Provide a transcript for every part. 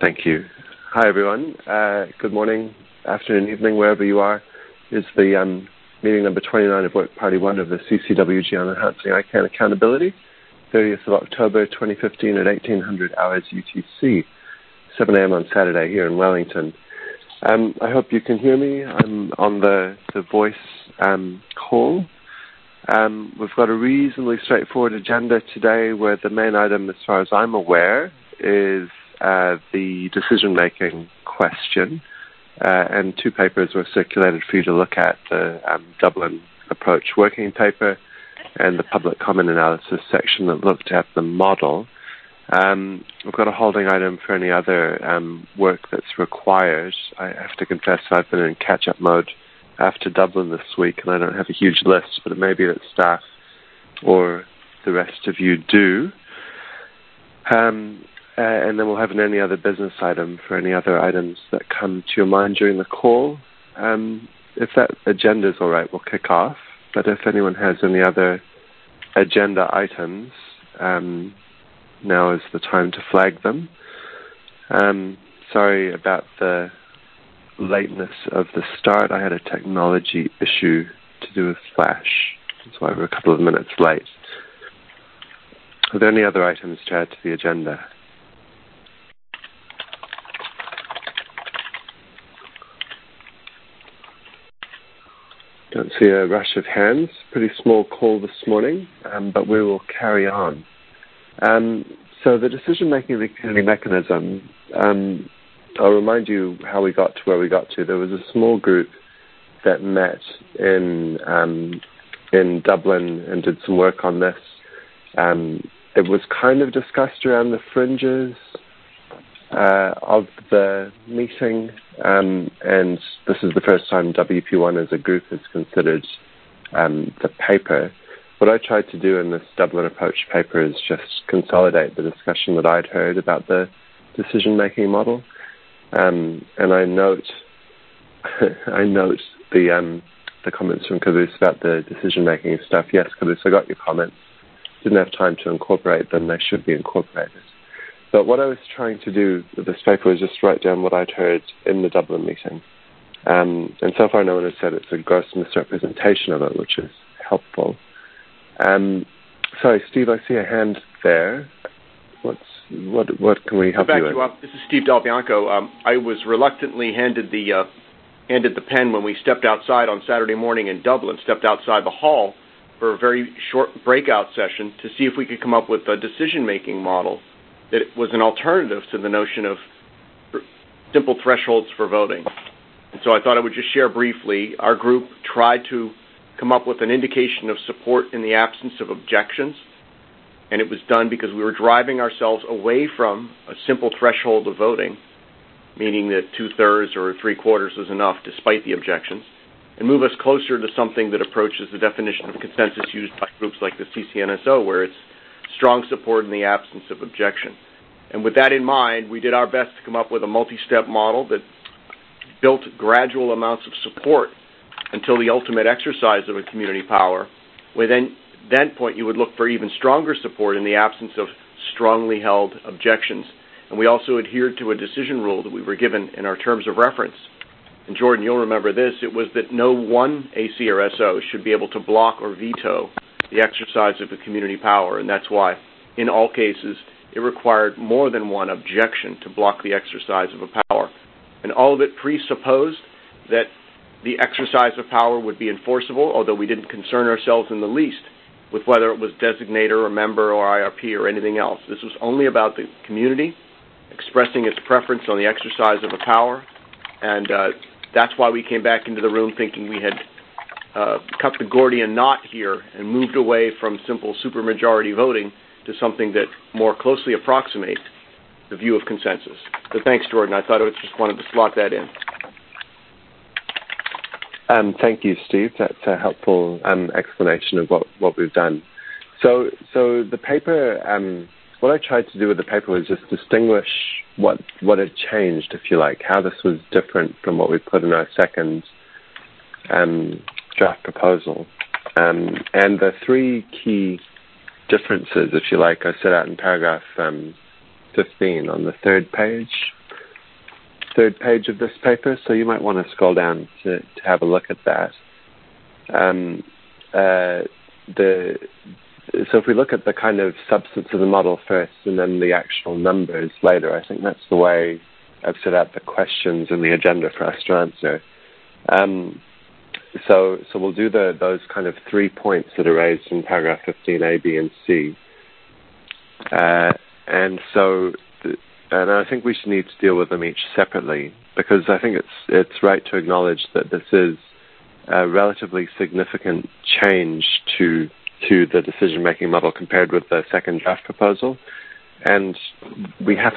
Thank you. Hi, everyone. Good morning, afternoon, evening, wherever you are. Is the meeting number 29 of Work Party 1 of the CCWG on Enhancing ICANN Accountability, 30th of October 2015 at 1800 hours UTC, 7 a.m. on Saturday here in Wellington. I hope you can hear me. I'm on the voice call. We've got a reasonably straightforward agenda today where the main item, as far as I'm aware, is the decision-making question. And two papers were circulated for you to look at, the Dublin Approach Working Paper and the Public Comment Analysis section that looked at the model. We've got a holding item for any other work that's required. I have to confess I've been in catch-up mode after Dublin this week, and I don't have a huge list, but it may be that staff or the rest of you do. And then we'll have any other business item for any other items that come to your mind during the call. If that agenda is all right, we'll kick off. But if anyone has any other agenda items, now is the time to flag them. Sorry about the lateness of the start. I had a technology issue to do with Flash. That's why we're a couple of minutes late. Are there any other items to add to the agenda? Don't see a rush of hands. Pretty small call this morning, but we will carry on. So the decision-making of the community mechanism, I'll remind you how we got to where we got to. There was a small group that met in Dublin and did some work on this. It was kind of discussed around the fringes of the meeting, and this is the first time WP1 as a group has considered the paper. What I tried to do in this Dublin Approach paper is just consolidate the discussion that I'd heard about the decision-making model, and I note the comments from Caboose about the decision-making stuff. Yes, Caboose, I got your comments. Didn't have time to incorporate them. They should be incorporated. But what I was trying to do with this paper was just write down what I'd heard in the Dublin meeting. And so far no one has said it's a gross misrepresentation of it, which is helpful. Sorry, Steve, I see a hand there. What can we help you with? This is Steve Del Bianco. I was reluctantly handed the pen when we stepped outside on Saturday morning in Dublin, stepped outside the hall for a very short breakout session to see if we could come up with a decision-making model that was an alternative to the notion of simple thresholds for voting. And so I thought I would just share briefly. Our group tried to come up with an indication of support in the absence of objections, and it was done because we were driving ourselves away from a simple threshold of voting, meaning that 2/3 or 3/4 is enough despite the objections, and move us closer to something that approaches the definition of consensus used by groups like the CCNSO, where it's strong support in the absence of objection. And with that in mind, we did our best to come up with a multi-step model that built gradual amounts of support until the ultimate exercise of a community power. With that point, you would look for even stronger support in the absence of strongly held objections. And we also adhered to a decision rule that we were given in our terms of reference. And Jordan, you'll remember this. It was that no one AC or SO should be able to block or veto the exercise of a community power, and that's why, in all cases, it required more than one objection to block the exercise of a power. And all of it presupposed that the exercise of power would be enforceable, although we didn't concern ourselves in the least with whether it was designator or member or IRP or anything else. This was only about the community expressing its preference on the exercise of a power, and that's why we came back into the room thinking we had cut the Gordian knot here and moved away from simple supermajority voting to something that more closely approximates the view of consensus. So thanks, Jordan. I thought I just wanted to slot that in. Thank you, Steve. That's a helpful explanation of what we've done. So the paper, what I tried to do with the paper was just distinguish what had changed, if you like, how this was different from what we put in our second draft proposal. And the three key differences, if you like, are set out in paragraph 15 on the third page. third page of this paper, so you might want to scroll down to have a look at that. So if we look at the kind of substance of the model first and then the actual numbers later, I think that's the way I've set out the questions in the agenda for us to answer. So we'll do those kind of 3 points that are raised in paragraph 15, A, B, and C. And I think we should need to deal with them each separately, because I think it's right to acknowledge that this is a relatively significant change to the decision-making model compared with the second draft proposal, and we have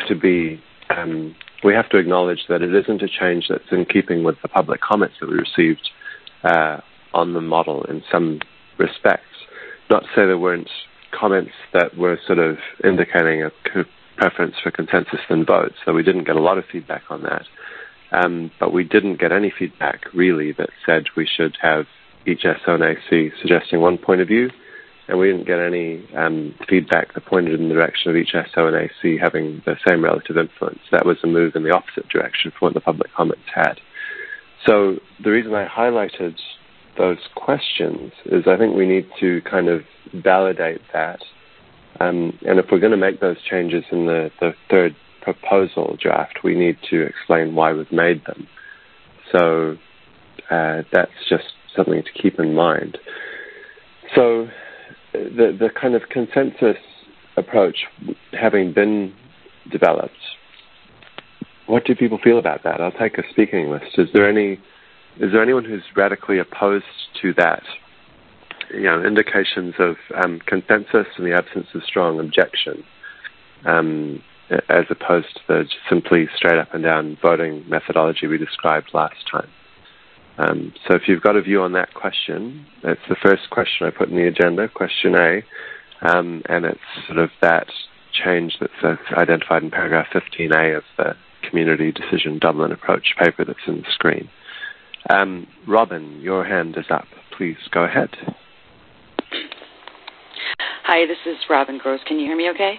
to acknowledge that it isn't a change that's in keeping with the public comments that we received on the model in some respects. Not to say there weren't comments that were sort of indicating a preference for consensus than votes, so we didn't get a lot of feedback on that. But we didn't get any feedback, really, that said we should have each SO and AC suggesting one point of view, and we didn't get any feedback that pointed in the direction of each SO and AC having the same relative influence. That was a move in the opposite direction from what the public comments had. So the reason I highlighted those questions is I think we need to kind of validate that. And if we're going to make those changes in the third proposal draft, we need to explain why we've made them. So that's just something to keep in mind. So the kind of consensus approach having been developed, what do people feel about that? I'll take a speaking list. Is there anyone who's radically opposed to that? Indications of consensus in the absence of strong objection, as opposed to the simply straight up and down voting methodology we described last time. So if you've got a view on that question, that's the first question I put in the agenda, question A, and it's sort of that change that's identified in paragraph 15A of the Community Decision Dublin Approach paper that's in the screen. Robin, your hand is up. Please go ahead. Hi, this is Robin Gross. Can you hear me okay?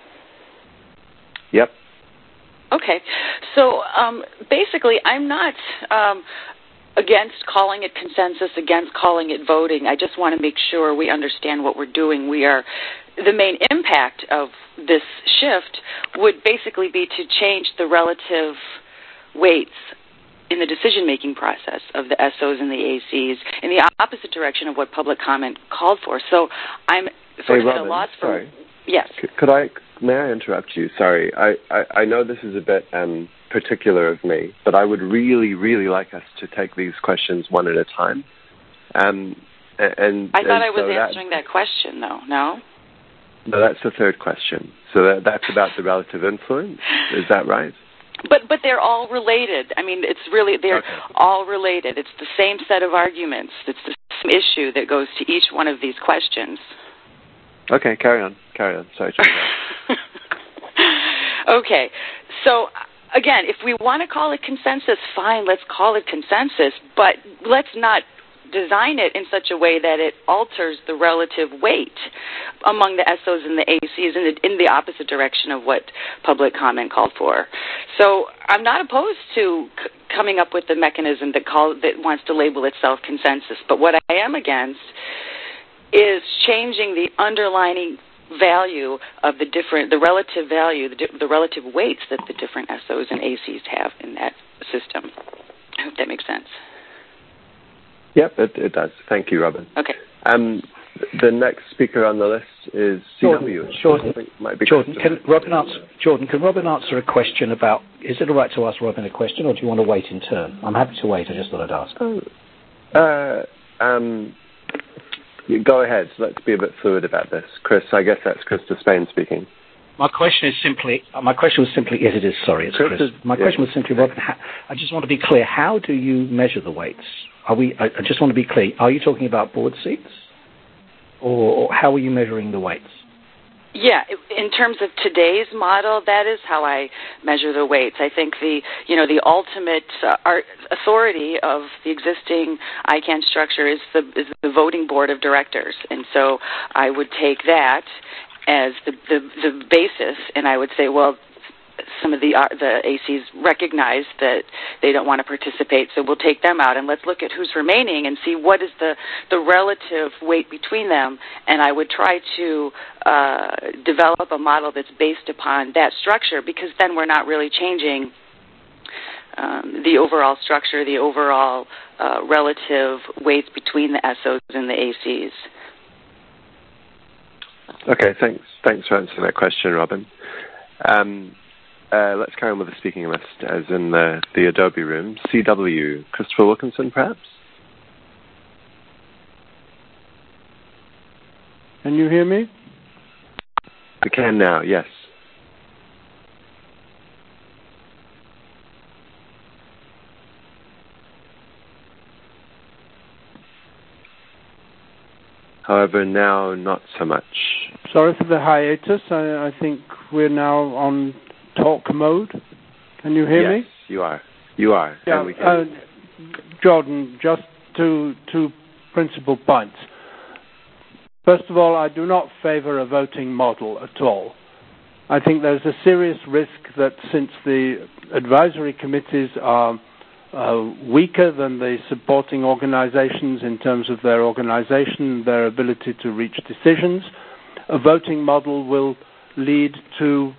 Yep. Okay. So basically, I'm not against calling it consensus, against calling it voting. I just want to make sure we understand what we're doing. The main impact of this shift would basically be to change the relative weights in the decision-making process of the SOs and the ACs in the opposite direction of what public comment called for. So I'm sort of at a loss for... Sorry. Yes. May I interrupt you? Sorry. I know this is a bit particular of me, but I would really, really like us to take these questions one at a time. I thought I was answering that question, though. No? No, that's the third question. So that's about the relative influence. Is that right? But they're all related. I mean, they're all related. It's the same set of arguments. It's the same issue that goes to each one of these questions. Okay, carry on. Sorry. Okay, so again, if we want to call it consensus, fine, let's call it consensus, but let's not design it in such a way that it alters the relative weight among the SOs and the ACs in the opposite direction of what public comment called for. So I'm not opposed to coming up with a mechanism that wants to label itself consensus, but what I am against is changing the underlying value of the relative value, the relative weights that the different SOs and ACs have in that system. I hope that makes sense. Yep, it does. Thank you, Robin. Okay. The next speaker on the list is CW. Jordan, can Robin answer a question about, is it all right to ask Robin a question, or do you want to wait in turn? I'm happy to wait, I just thought I'd ask. Go ahead. Let's be a bit fluid about this. Chris, I guess that's Chris Despain speaking. My question was simply, yes it is, sorry, it's Chris. My question was simply, Robin, I just want to be clear, how do you measure the weights? I just want to be clear, are you talking about board seats? Or how are you measuring the weights? Yeah, in terms of today's model, that is how I measure the weights. I think the ultimate authority of the existing ICANN structure is the voting board of directors, and so I would take that as the basis, and I would say, well, some of the ACs recognize that they don't want to participate, so we'll take them out, and let's look at who's remaining and see what is the relative weight between them, and I would try to develop a model that's based upon that structure, because then we're not really changing the overall structure, the overall relative weights between the SOs and the ACs. Okay, thanks for answering that question, Robin. Let's carry on with the speaking list, as in the Adobe room. CW, Christopher Wilkinson, perhaps? Can you hear me? I can now, yes. However, now not so much. Sorry for the hiatus. I think we're now on talk mode. Can you hear me? Yes, you are. You are. Yeah, Jordan, just two principal points. First of all, I do not favor a voting model at all. I think there's a serious risk that since the advisory committees are weaker than the supporting organizations in terms of their organization, their ability to reach decisions, a voting model will lead to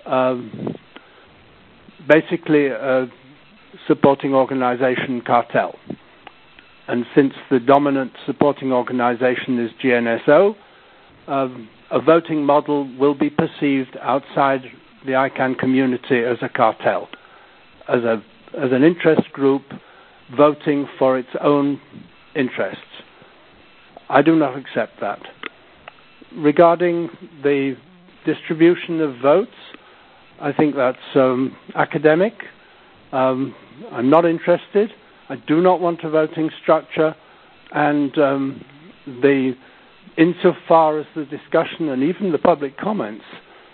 basically a supporting organization cartel. And since the dominant supporting organization is GNSO, a voting model will be perceived outside the ICANN community as a cartel, as an interest group voting for its own interests. I do not accept that. Regarding the distribution of votes, I think that's academic. I'm not interested. I do not want a voting structure, and insofar as the discussion and even the public comments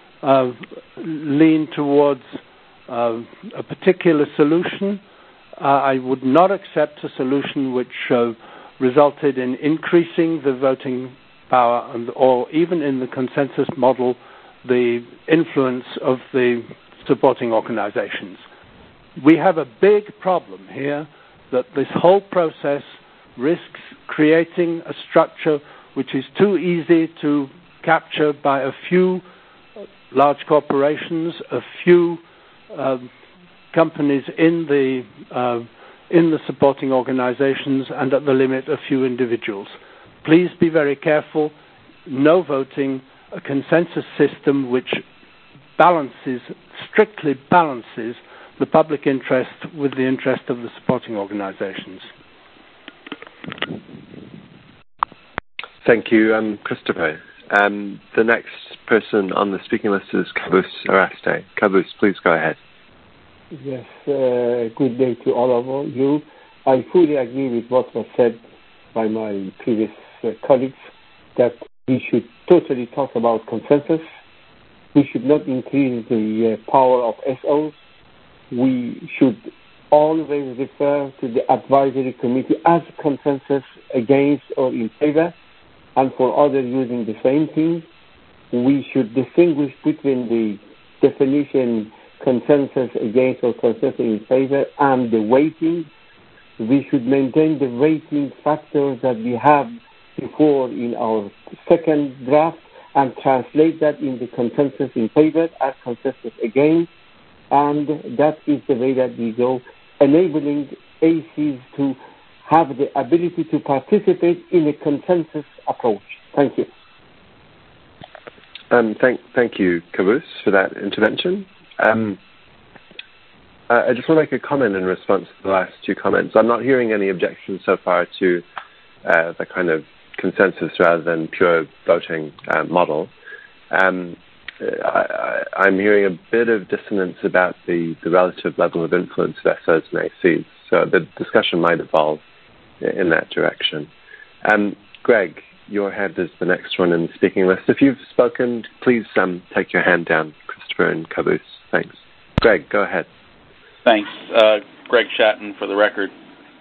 lean towards a particular solution, I would not accept a solution which resulted in increasing the voting power or even in the consensus model the influence of the supporting organizations. We have a big problem here that this whole process risks creating a structure which is too easy to capture by a few large corporations, a few companies in the supporting organizations, and at the limit a few individuals. Please be very careful. No voting, a consensus system which strictly balances the public interest with the interest of the supporting organizations. Thank you, Christopher. The next person on the speaking list is Kavus Araste. Kavus, please go ahead. Yes, good day to all of you. I fully agree with what was said by my previous colleagues, that we should totally talk about consensus. We should not increase the power of SOs. We should always refer to the advisory committee as consensus against or in favor, and for others using the same thing. We should distinguish between the definition consensus against or consensus in favor and the weighting. We should maintain the weighting factors that we have before in our second draft and translate that in the consensus in favor as consensus against. And that is the way that we go, enabling ACs to have the ability to participate in a consensus approach. Thank you. Thank you, Kavus, for that intervention. I just want to make a comment in response to the last two comments. I'm not hearing any objections so far to the kind of consensus rather than pure voting model. I'm hearing a bit of dissonance about the relative level of influence of SOs and ACs, so the discussion might evolve in that direction. Greg, your hand is the next one in the speaking list. If you've spoken, please take your hand down, Christopher and Kavus. Thanks. Greg, go ahead. Thanks. Greg Shatton for the record.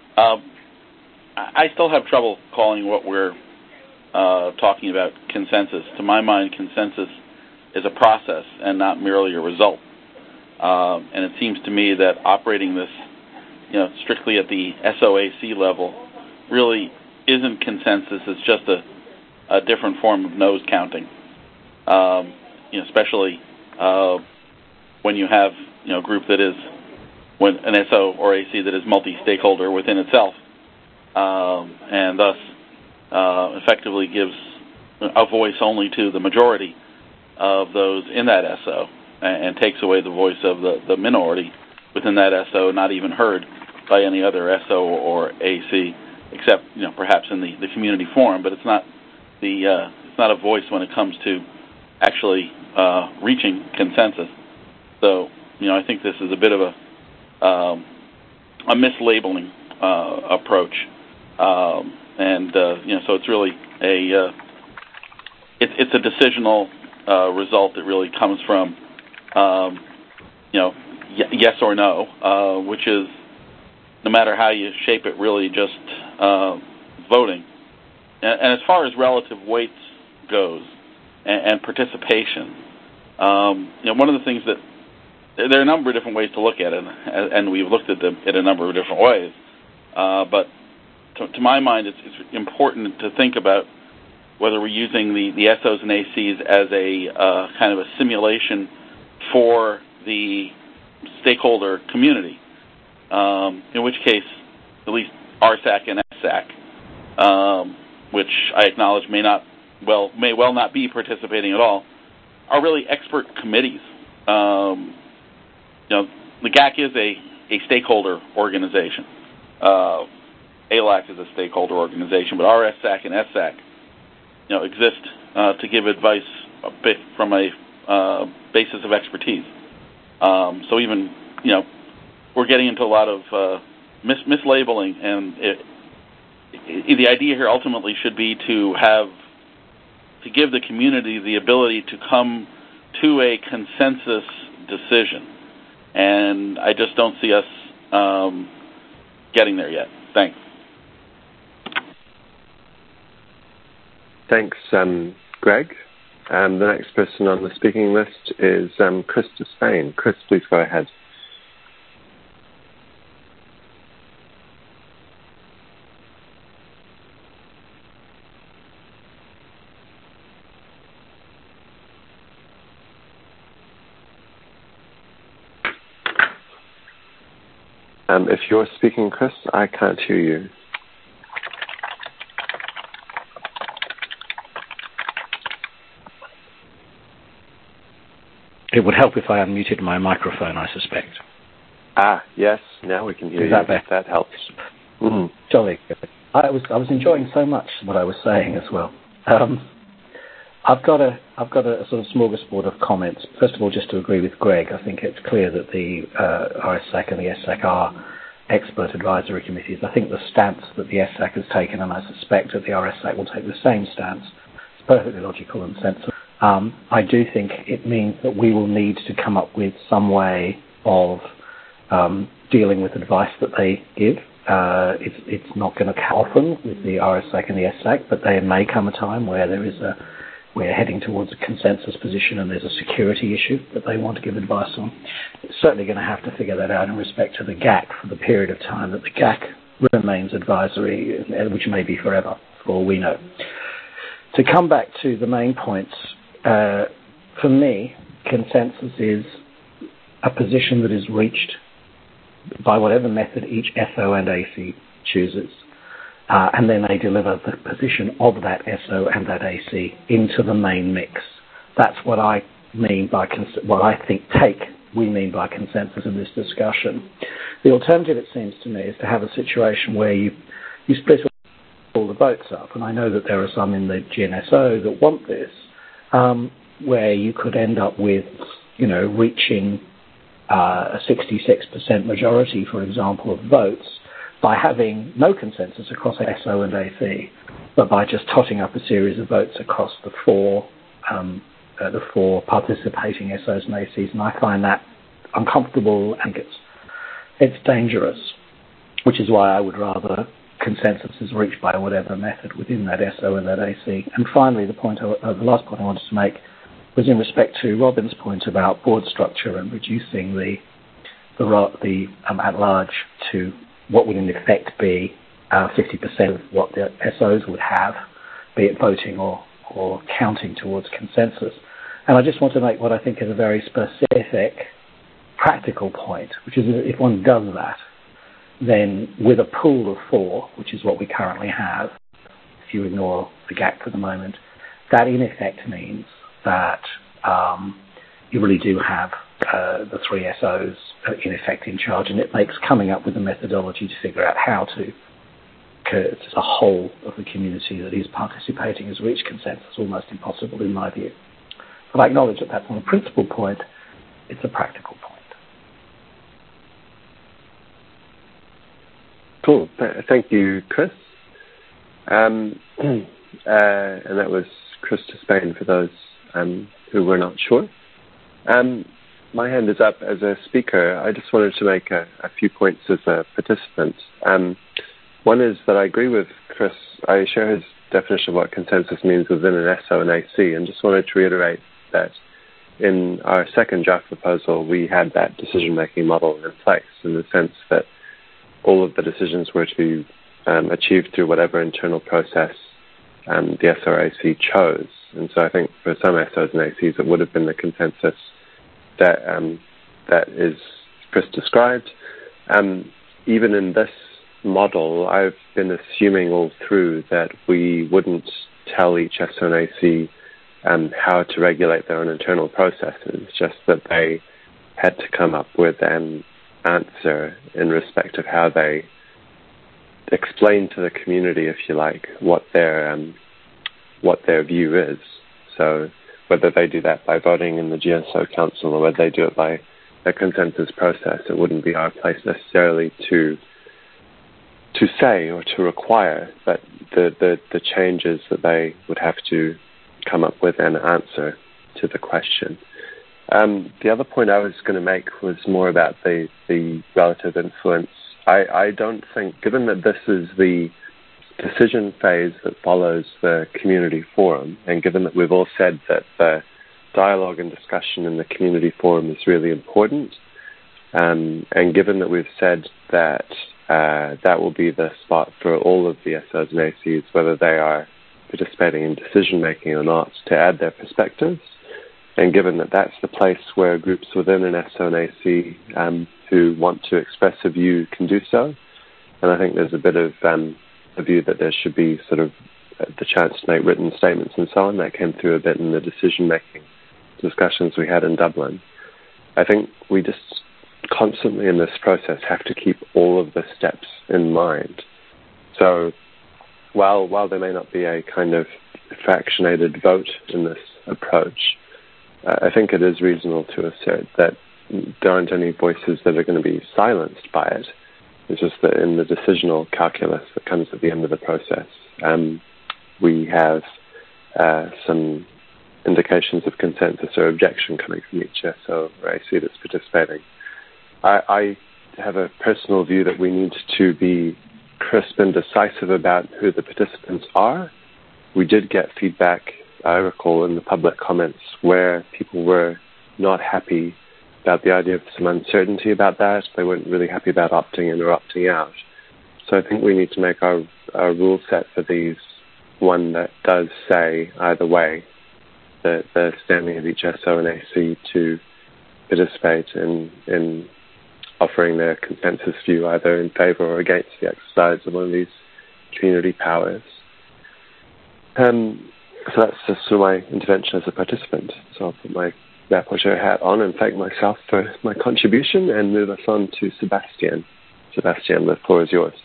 I still have trouble calling what we're talking about consensus. To my mind, consensus is a process and not merely a result. And it seems to me that operating this, strictly at the SOAC level really isn't consensus. It's just a different form of nose counting, especially when you have a group that is an SO or AC that is multi-stakeholder within itself, and thus effectively gives a voice only to the majority of those in that SO and takes away the voice of the minority within that SO, not even heard by any other SO or AC, except perhaps in the community forum. But it's not it's not a voice when it comes to actually reaching consensus. So I think this is a bit of a mislabeling approach, and so it's really it's a decisional result that really comes from yes or no, which is, no matter how you shape it, really just voting. And as far as relative weights goes and participation, one of the things that there are a number of different ways to look at it, and we've looked at them in a number of different ways. But to my mind, it's important to think about whether we're using the SOs and ACs as a kind of a simulation for the stakeholder community, in which case, at least RSAC and SSAC, which I acknowledge may well not be participating at all, are really expert committees. The GAC is a stakeholder organization. ALAC is a stakeholder organization, but RSAC and SSAC, exist to give advice from a basis of expertise. So even, we're getting into a lot of mislabeling, and the idea here ultimately should be to give the community the ability to come to a consensus decision. And I just don't see us getting there yet. Thanks. Thanks, Greg. The next person on the speaking list is Chris Despain. Chris, please go ahead. If you're speaking, Chris, I can't hear you. It would help if I unmuted my microphone, I suspect. Yes, now we can hear you. That helps. Mm-hmm. Jolly good. I was enjoying so much what I was saying as well. I've got a sort of smorgasbord of comments. First of all, just to agree with Greg, I think it's clear that the RSAC and the SSAC are expert advisory committees. I think the stance that the SSAC has taken, and I suspect that the RSAC will take the same stance, is perfectly logical and sensible. I do think it means that we will need to come up with some way of dealing with advice that they give. It's not going to often with the RSAC and the SSAC, but there may come a time where we're heading towards a consensus position and there's a security issue that they want to give advice on. It's certainly going to have to figure that out in respect to the GAC for the period of time that the GAC remains advisory, which may be forever, for all we know. To come back to the main points, for me, consensus is a position that is reached by whatever method each SO and AC chooses. And then they deliver the position of that SO and that AC into the main mix. That's what I mean by we mean by consensus in this discussion. The alternative, it seems to me, is to have a situation where you split all the votes up, and I know that there are some in the GNSO that want this, where you could end up with, reaching a 66% majority, for example, of votes, by having no consensus across SO and AC, but by just totting up a series of votes across the four participating SOs and ACs, and I find that uncomfortable and it's dangerous, which is why I would rather consensus is reached by whatever method within that SO and that AC. And finally, the last point I wanted to make was in respect to Robin's point about board structure and reducing the at large to what would in effect be 50% of what the SOs would have, be it voting or counting towards consensus. And I just want to make what I think is a very specific, practical point, which is that if one does that, then with a pool of 4, which is what we currently have, if you ignore the gap for the moment, that in effect means that you really do have the 3 SOs in effect in charge, and it makes coming up with a methodology to figure out how to the whole of the community that is participating has reached consensus almost impossible in my view. But I acknowledge that that's not a principal point, it's a practical point. Cool. Thank you, Chris. And that was Chris Despain for those who were not sure. My hand is up as a speaker. I just wanted to make a few points as a participant. One is that I agree with Chris. I share his definition of what consensus means within an SO and AC, and just wanted to reiterate that in our second draft proposal, we had that decision-making model in place in the sense that all of the decisions were to be achieved through whatever internal process the SO or AC chose. And so I think for some SOs and ACs, it would have been the consensus that is Chris described. Even in this model, I've been assuming all through that we wouldn't tell each SO and AC how to regulate their own internal processes, just that they had to come up with an answer in respect of how they explain to the community, if you like, what their view is. So whether they do that by voting in the GSO Council or whether they do it by a consensus process, it wouldn't be our place necessarily to say or to require, but the changes that they would have to come up with an answer to the question. The other point I was going to make was more about the relative influence. I don't think, given that this is the decision phase that follows the community forum, and given that we've all said that the dialogue and discussion in the community forum is really important, and given that we've said that that will be the spot for all of the SOs and ACs, whether they are participating in decision-making or not, to add their perspectives, and given that that's the place where groups within an SO and AC who want to express a view can do so, and I think there's a bit of a view that there should be sort of the chance to make written statements and so on. That came through a bit in the decision-making discussions we had in Dublin. I think we just constantly in this process have to keep all of the steps in mind. So while there may not be a kind of fractionated vote in this approach, I think it is reasonable to assert that there aren't any voices that are going to be silenced by it. It's just that in the decisional calculus that comes at the end of the process, we have some indications of consensus or objection coming from each SO or AC that's participating. I have a personal view that we need to be crisp and decisive about who the participants are. We did get feedback, I recall, in the public comments where people were not happy about the idea of some uncertainty about that. They weren't really happy about opting in or opting out. So I think we need to make our rule set for these one that does say either way that the standing of each SO and AC to participate in offering their consensus view either in favour or against the exercise of one of these community powers. So that's just sort of my intervention as a participant. So I'll put my rapporteur hat on and thank myself for my contribution and move us on to Sebastian. Sebastian, the floor is yours.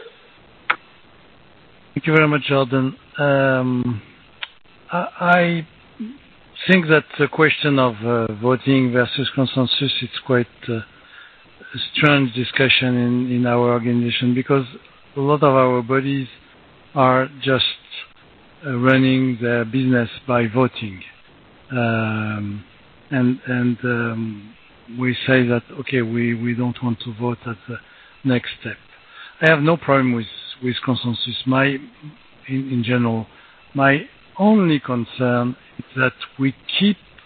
Thank you very much, Jordan. I think that the question of voting versus consensus is quite a strange discussion in our organization because a lot of our bodies are just running their business by voting. And we say that, okay, we don't want to vote at the next step. I have no problem with consensus. In general, my only concern is that we keep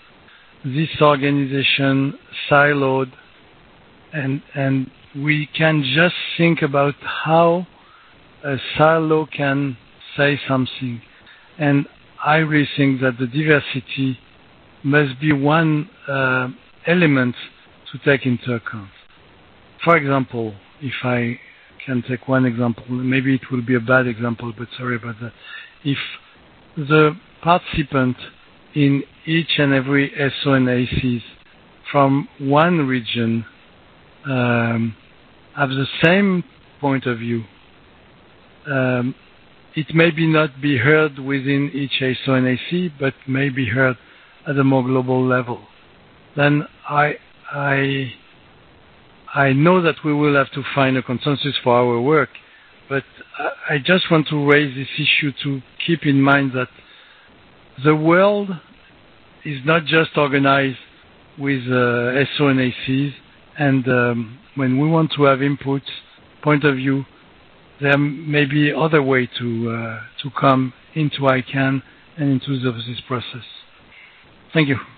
this organization siloed, and we can just think about how a silo can say something. And I really think that the diversity must be one element to take into account. For example, if I can take one example, maybe it will be a bad example, but sorry about that. If the participant in each and every SO and ACs from one region have the same point of view, it may not be heard within each SO and AC, but may be heard at a more global level. Then I know that we will have to find a consensus for our work, but I just want to raise this issue to keep in mind that the world is not just organized with SO and ACs, and when we want to have inputs, point of view, there may be other way to come into ICANN and into this process. Thank you.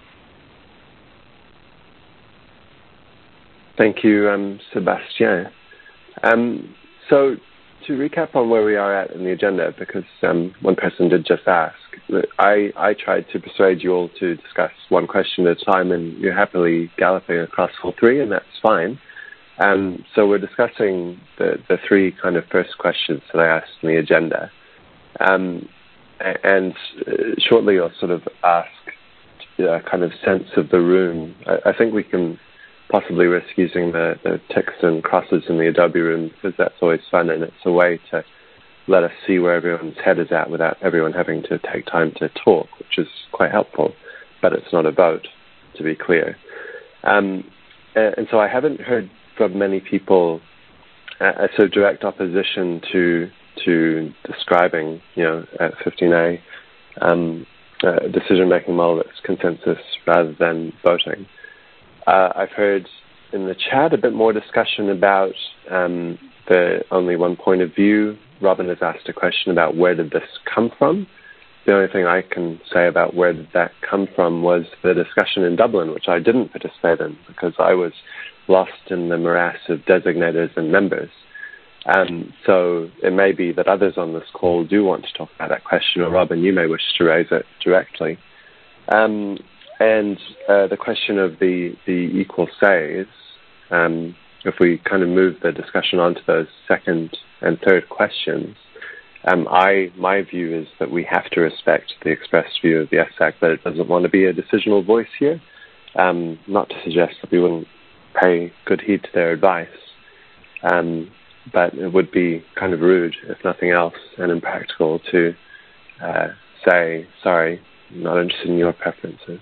Thank you, Sébastien. So to recap on where we are at in the agenda, because one person did just ask, I tried to persuade you all to discuss one question at a time, and you're happily galloping across all three, and that's fine. So we're discussing the three kind of first questions that I asked in the agenda. And shortly I'll sort of ask a kind of sense of the room. I think we can possibly risk using the ticks and crosses in the Adobe room, because that's always fun, and it's a way to let us see where everyone's head is at without everyone having to take time to talk, which is quite helpful, but it's not a vote, to be clear. And so I haven't heard from many people a sort of direct opposition to describing, at 15A, a decision-making model that's consensus rather than voting. I've heard in the chat a bit more discussion about the only one point of view. Robin has asked a question about where did this come from. The only thing I can say about where did that come from was the discussion in Dublin, which I didn't participate in because I was lost in the morass of designators and members. So it may be that others on this call do want to talk about that question, or Robin, you may wish to raise it directly. And the question of the equal says, if we kind of move the discussion on to those second and third questions, my view is that we have to respect the expressed view of the SAC that it doesn't want to be a decisional voice here. Not to suggest that we wouldn't pay good heed to their advice, but it would be kind of rude, if nothing else, and impractical to say, sorry, I'm not interested in your preferences.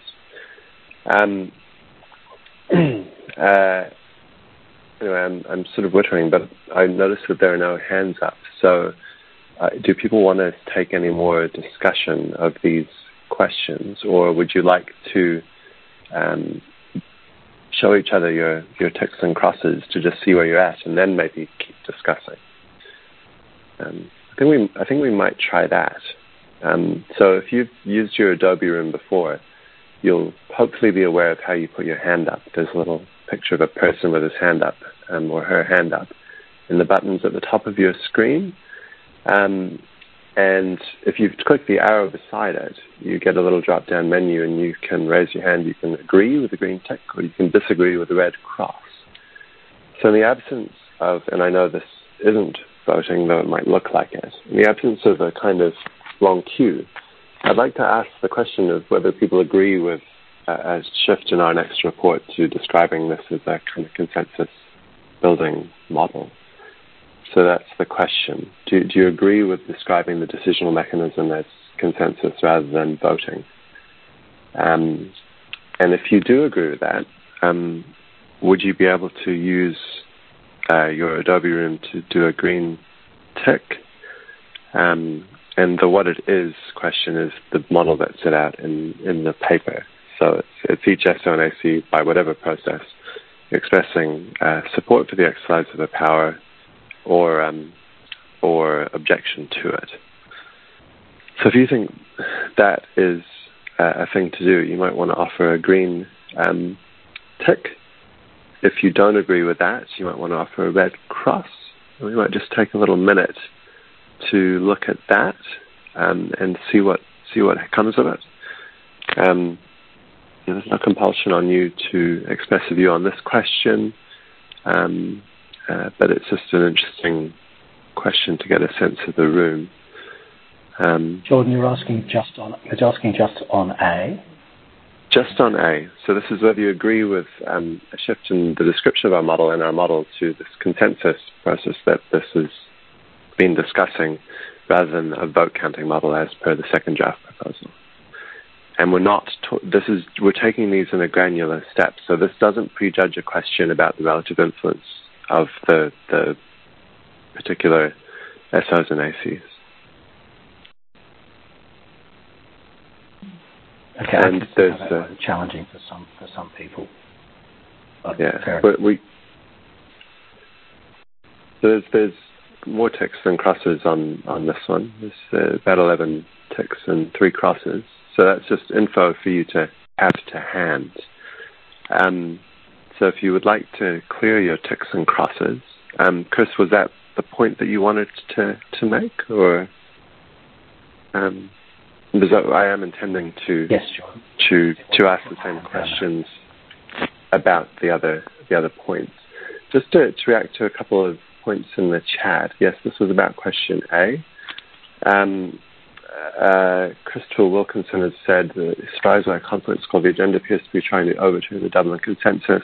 Anyway, I'm sort of wittering, but I noticed that there are no hands up. So do people want to take any more discussion of these questions, or would you like to show each other your ticks and crosses to just see where you're at, and then maybe keep discussing? I think we might try that. So if you've used your Adobe Room before, you'll hopefully be aware of how you put your hand up. There's a little picture of a person with his hand up, or her hand up, in the buttons at the top of your screen. And if you click the arrow beside it, you get a little drop-down menu, and you can raise your hand. You can agree with the green tick, or you can disagree with the red cross. So in the absence of, and I know this isn't voting, though it might look like it, in the absence of a kind of long queue, I'd like to ask the question of whether people agree with a shift in our next report to describing this as a kind of consensus building model. So that's the question. Do you agree with describing the decisional mechanism as consensus rather than voting? And if you do agree with that, would you be able to use your Adobe Room to do a green tick? And the what it is question is the model that's set out in the paper. So it's each SO and AC by whatever process expressing support for the exercise of a power or objection to it. So if you think that is a thing to do, you might want to offer a green tick. If you don't agree with that, you might want to offer a red cross. We might just take a little minute to look at that and see what comes of it. There's no compulsion on you to express a view on this question, but it's just an interesting question to get a sense of the room. Jordan, you're asking just on A? Just on A. So this is whether you agree with a shift in the description of our model and our model to this consensus process that this has been discussing, rather than a vote counting model as per the second draft proposal. And we're taking these in a granular step. So this doesn't prejudge a question about the relative influence of the particular SOs and ACs. Okay, and there's challenging for some people. There's more ticks than crosses on this one. There's about 11 ticks and 3 crosses. So that's just info for you to have to hand. So if you would like to clear your ticks and crosses, Chris, was that the point that you wanted to make, or? Because I am intending to yes, sure. to ask the same questions about the other points. Just to react to a couple of points in the chat. Yes, this was about question A. Christopher Wilkinson has said that as far as our conference call, the agenda appears to be trying to overturn the Dublin Consensus.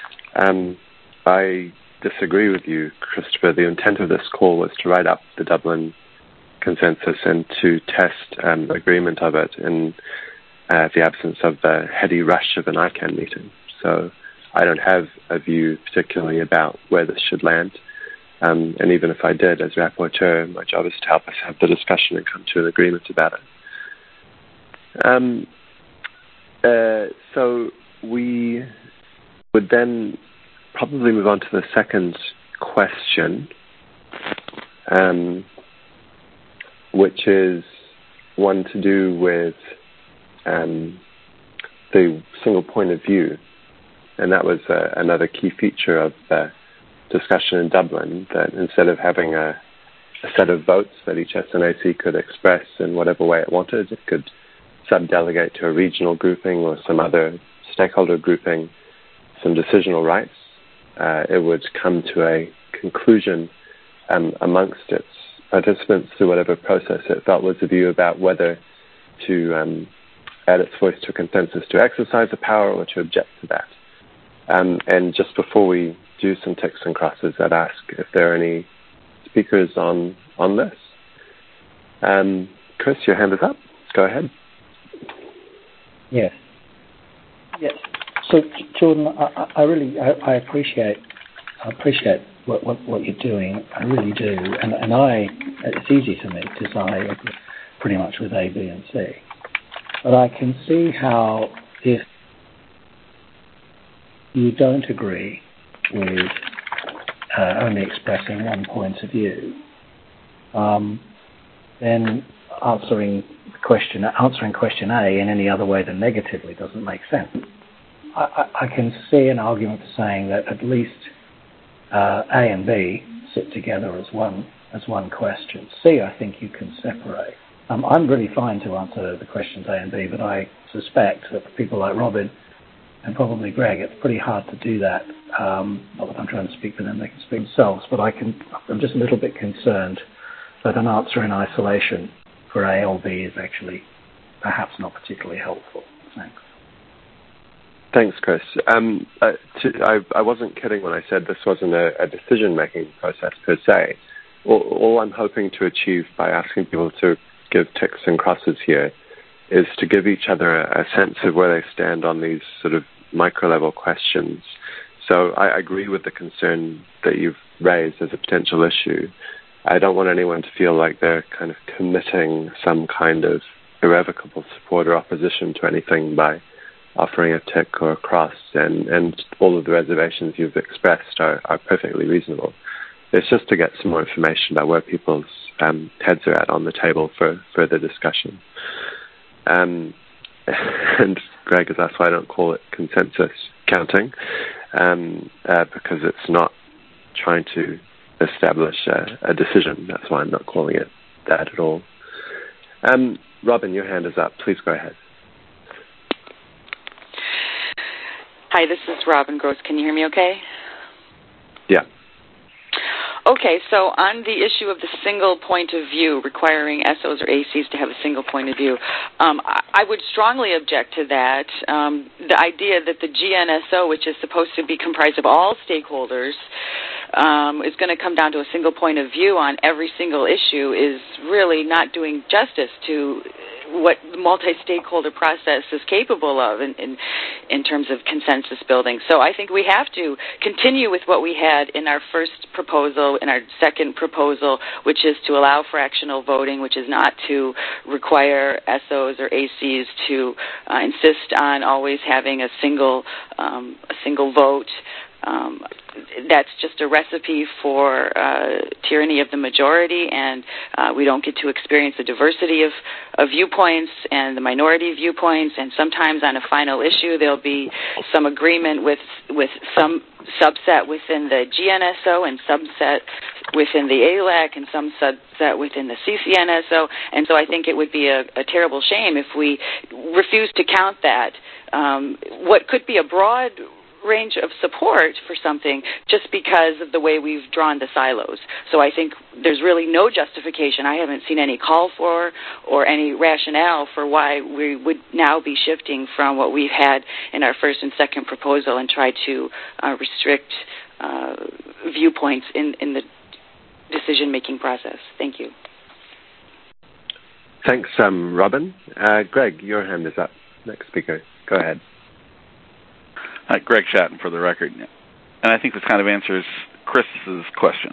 I disagree with you, Christopher. The intent of this call was to write up the Dublin Consensus and to test agreement of it in the absence of the heady rush of an ICANN meeting. So I don't have a view particularly about where this should land. And even if I did, as rapporteur, my job is to help us have the discussion and come to an agreement about it. So we would then probably move on to the second question, which is one to do with the single point of view. And that was another key feature of the discussion in Dublin, that instead of having a set of votes that each SNAC could express in whatever way it wanted, it could sub-delegate to a regional grouping or some other stakeholder grouping some decisional rights. It would come to a conclusion amongst its participants through whatever process it felt was the view about whether to add its voice to a consensus to exercise the power or to object to that. And just before we do some ticks and crosses, I'd ask if there are any speakers on this. Chris, your hand is up. Go ahead. Yes. So, Jordan, I appreciate what you're doing. I really do, and it's easy for me because I agree pretty much with A, B, and C. But I can see how if you don't agree with only expressing one point of view, then answering question A in any other way than negatively doesn't make sense. I can see an argument for saying that at least A and B sit together as one question. C, I think you can separate. I'm really fine to answer the questions A and B, but I suspect that for people like Robin and probably Greg, it's pretty hard to do that. Not that I'm trying to speak for them, they can speak themselves, but I'm just a little bit concerned that an answer in isolation for A or B is actually perhaps not particularly helpful. Thanks, Chris. I wasn't kidding when I said this wasn't a decision-making process per se. All I'm hoping to achieve by asking people to give ticks and crosses here is to give each other a sense of where they stand on these sort of micro-level questions. So I agree with the concern that you've raised as a potential issue. I don't want anyone to feel like they're kind of committing some kind of irrevocable support or opposition to anything by offering a tick or a cross, and all of the reservations you've expressed are perfectly reasonable. It's just to get some more information about where people's heads are at on the table for further discussion. and Greg has asked why I don't call it consensus counting, because it's not trying to establish a decision. That's why I'm not calling it that at all. Robin, your hand is up. Please go ahead. Hi, this is Robin Gross. Can you hear me okay? Yeah. Okay, so on the issue of the single point of view, requiring SOs or ACs to have a single point of view, I would strongly object to that. The idea that the GNSO, which is supposed to be comprised of all stakeholders, is going to come down to a single point of view on every single issue is really not doing justice to what the multi-stakeholder process is capable of in terms of consensus building. So I think we have to continue with what we had in our first proposal, in our second proposal, which is to allow fractional voting, which is not to require SOs or ACs to insist on always having a single vote. That's just a recipe for tyranny of the majority, and we don't get to experience the diversity of viewpoints and the minority viewpoints, and sometimes on a final issue there'll be some agreement with some subset within the GNSO and subset within the ALAC and some subset within the CCNSO, and so I think it would be a terrible shame if we refuse to count that. What could be a broad range of support for something just because of the way we've drawn the silos. So I think there's really no justification. I haven't seen any call for or any rationale for why we would now be shifting from what we've had in our first and second proposal and try to restrict viewpoints in the decision-making process. Thank you. Thanks, Robin. Greg, your hand is up. Next speaker. Go ahead. Hi, Greg Shatton for the record. And I think this kind of answers Chris's question,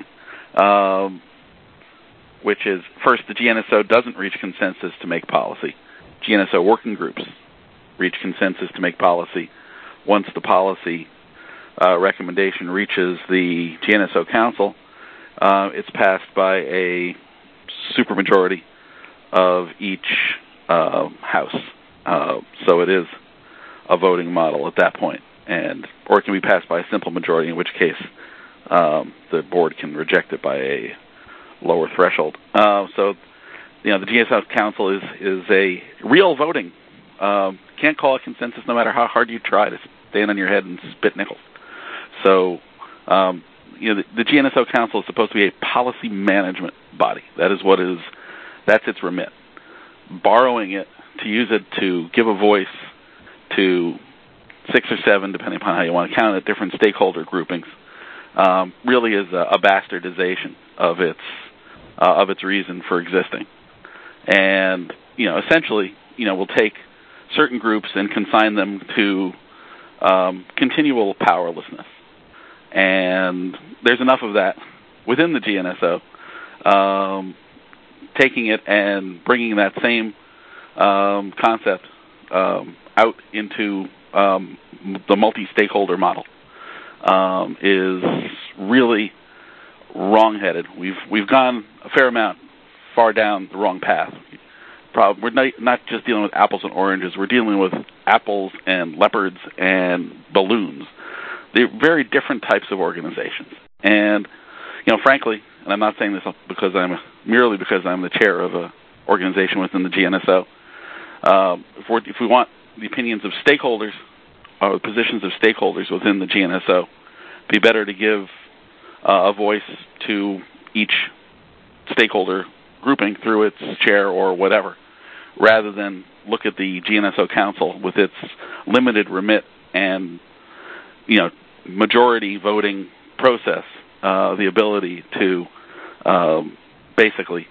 which is, first, the GNSO doesn't reach consensus to make policy. GNSO working groups reach consensus to make policy. Once the policy recommendation reaches the GNSO Council, it's passed by a supermajority of each house. So it is a voting model at that point. Or it can be passed by a simple majority, in which case the board can reject it by a lower threshold. So, the GNSO Council is a real voting. Can't call it consensus no matter how hard you try to stand on your head and spit nickels. So, the GNSO Council is supposed to be a policy management body. That's its remit. Borrowing it to use it to give a voice to 6 or 7, depending upon how you want to count it, different stakeholder groupings, really is a bastardization of its reason for existing. And essentially, we'll take certain groups and consign them to continual powerlessness. And there's enough of that within the GNSO. Taking it and bringing that same concept out into the multi-stakeholder model is really wrong-headed. We've gone a fair amount far down the wrong path. We're not just dealing with apples and oranges. We're dealing with apples and leopards and balloons. They're very different types of organizations. And frankly, and I'm not saying this merely because I'm the chair of an organization within the GNSO. If we want the opinions of stakeholders or the positions of stakeholders within the GNSO, it'd be better to give a voice to each stakeholder grouping through its chair or whatever, rather than look at the GNSO Council with its limited remit and majority voting process, the ability to basically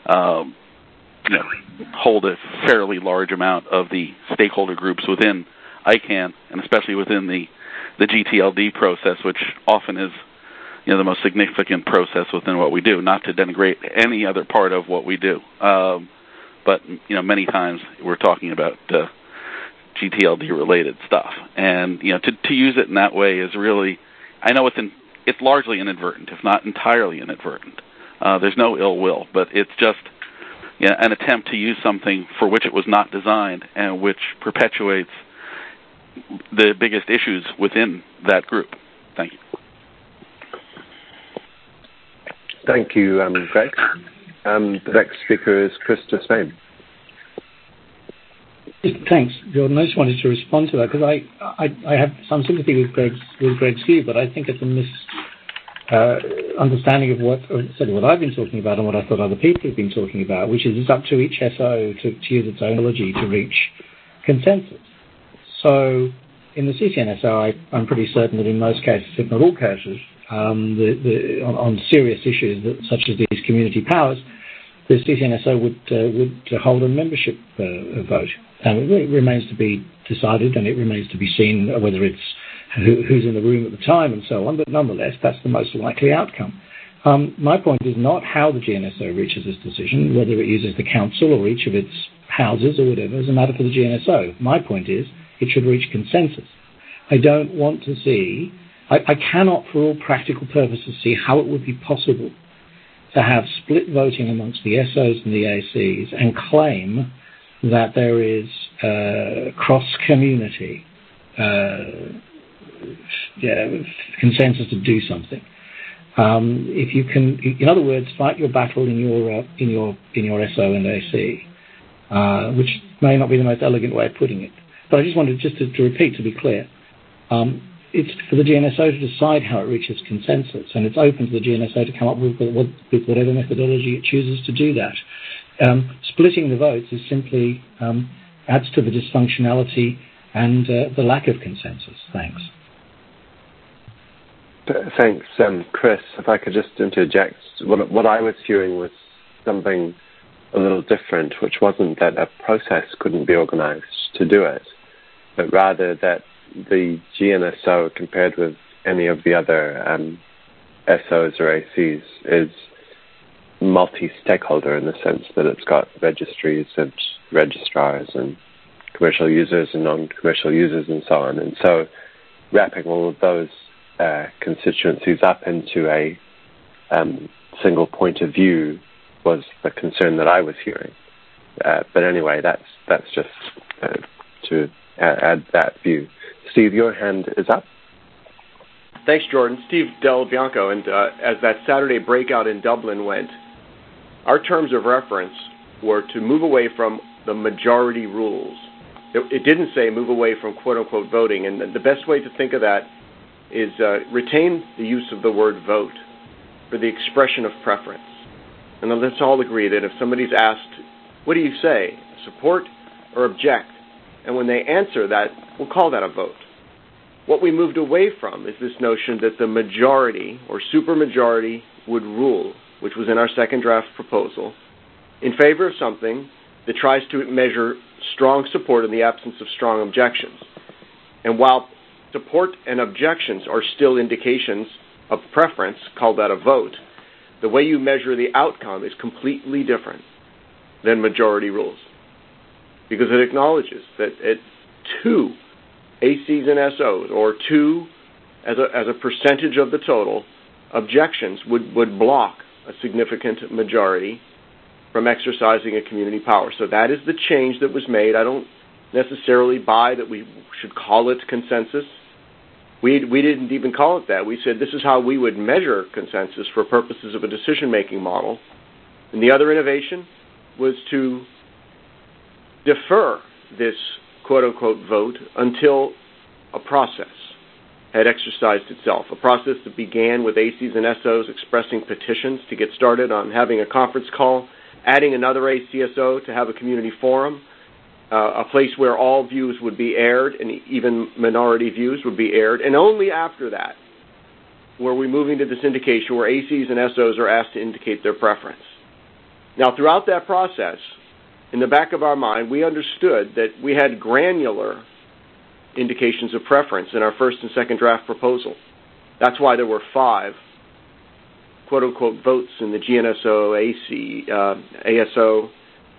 hold a fairly large amount of the stakeholder groups within ICANN, and especially within the GTLD process, which often is the most significant process within what we do. Not to denigrate any other part of what we do, but many times we're talking about GTLD related stuff, and to use it in that way is really, I know it's largely inadvertent, if not entirely inadvertent. There's no ill will, but it's just an attempt to use something for which it was not designed and which perpetuates the biggest issues within that group. Thank you. Thank you, Greg. The next speaker is Chris Desmain. Thanks, Jordan. I just wanted to respond to that because I have some sympathy with Greg's view, but I think it's a understanding of what I've been talking about and what I thought other people have been talking about, which is it's up to each SO to use its own analogy to reach consensus. So in the CCNSO, I'm pretty certain that in most cases, if not all cases, on serious issues such as these community powers, the CCNSO would hold a membership vote. It remains to be decided, and it remains to be seen whether it's who's in the room at the time and so on, but nonetheless, that's the most likely outcome. My point is not how the GNSO reaches this decision, whether it uses the council or each of its houses or whatever, is a matter for the GNSO. My point is it should reach consensus. I don't want to see, I cannot for all practical purposes see how it would be possible to have split voting amongst the SOs and the ACs and claim that there is cross-community consensus to do something. If you can, in other words, fight your battle in your SO and AC, which may not be the most elegant way of putting it. But I just wanted to repeat, to be clear, it's for the GNSO to decide how it reaches consensus, and it's open to the GNSO to come up with whatever methodology it chooses to do that. Splitting the votes is simply adds to the dysfunctionality and the lack of consensus. Thanks. Thanks, Chris. If I could just interject, what I was hearing was something a little different, which wasn't that a process couldn't be organized to do it, but rather that the GNSO, compared with any of the other SOs or ACs, is multi-stakeholder in the sense that it's got registries and registrars and commercial users and non-commercial users and so on. And so wrapping all of those constituencies up into a single point of view was the concern that I was hearing. But anyway, that's just to add that view. Steve, your hand is up. Thanks, Jordan. Steve Del Bianco. And as that Saturday breakout in Dublin went, our terms of reference were to move away from the majority rules. It didn't say move away from quote-unquote voting. And the best way to think of that is retain the use of the word vote for the expression of preference. And then let's all agree that if somebody's asked, what do you say, support or object? And when they answer that, we'll call that a vote. What we moved away from is this notion that the majority or supermajority would rule, which was in our second draft proposal, in favor of something that tries to measure strong support in the absence of strong objections. And while support and objections are still indications of preference, call that a vote, the way you measure the outcome is completely different than majority rules. Because it acknowledges that at 2 ACs and SOs, or 2 as a percentage of the total, objections would block a significant majority from exercising a community power. So that is the change that was made. I don't necessarily buy that we should call it consensus. We didn't even call it that. We said this is how we would measure consensus for purposes of a decision-making model. And the other innovation was to defer this quote-unquote vote until a process had exercised itself, a process that began with ACs and SOs expressing petitions to get started on having a conference call, adding another ACSO to have a community forum, a place where all views would be aired and even minority views would be aired. And only after that were we moving to this indication where ACs and SOs are asked to indicate their preference. Now, throughout that process, in the back of our mind, we understood that we had granular indications of preference in our first and second draft proposal. That's why there were 5 quote-unquote votes in the GNSO, AC, ASO,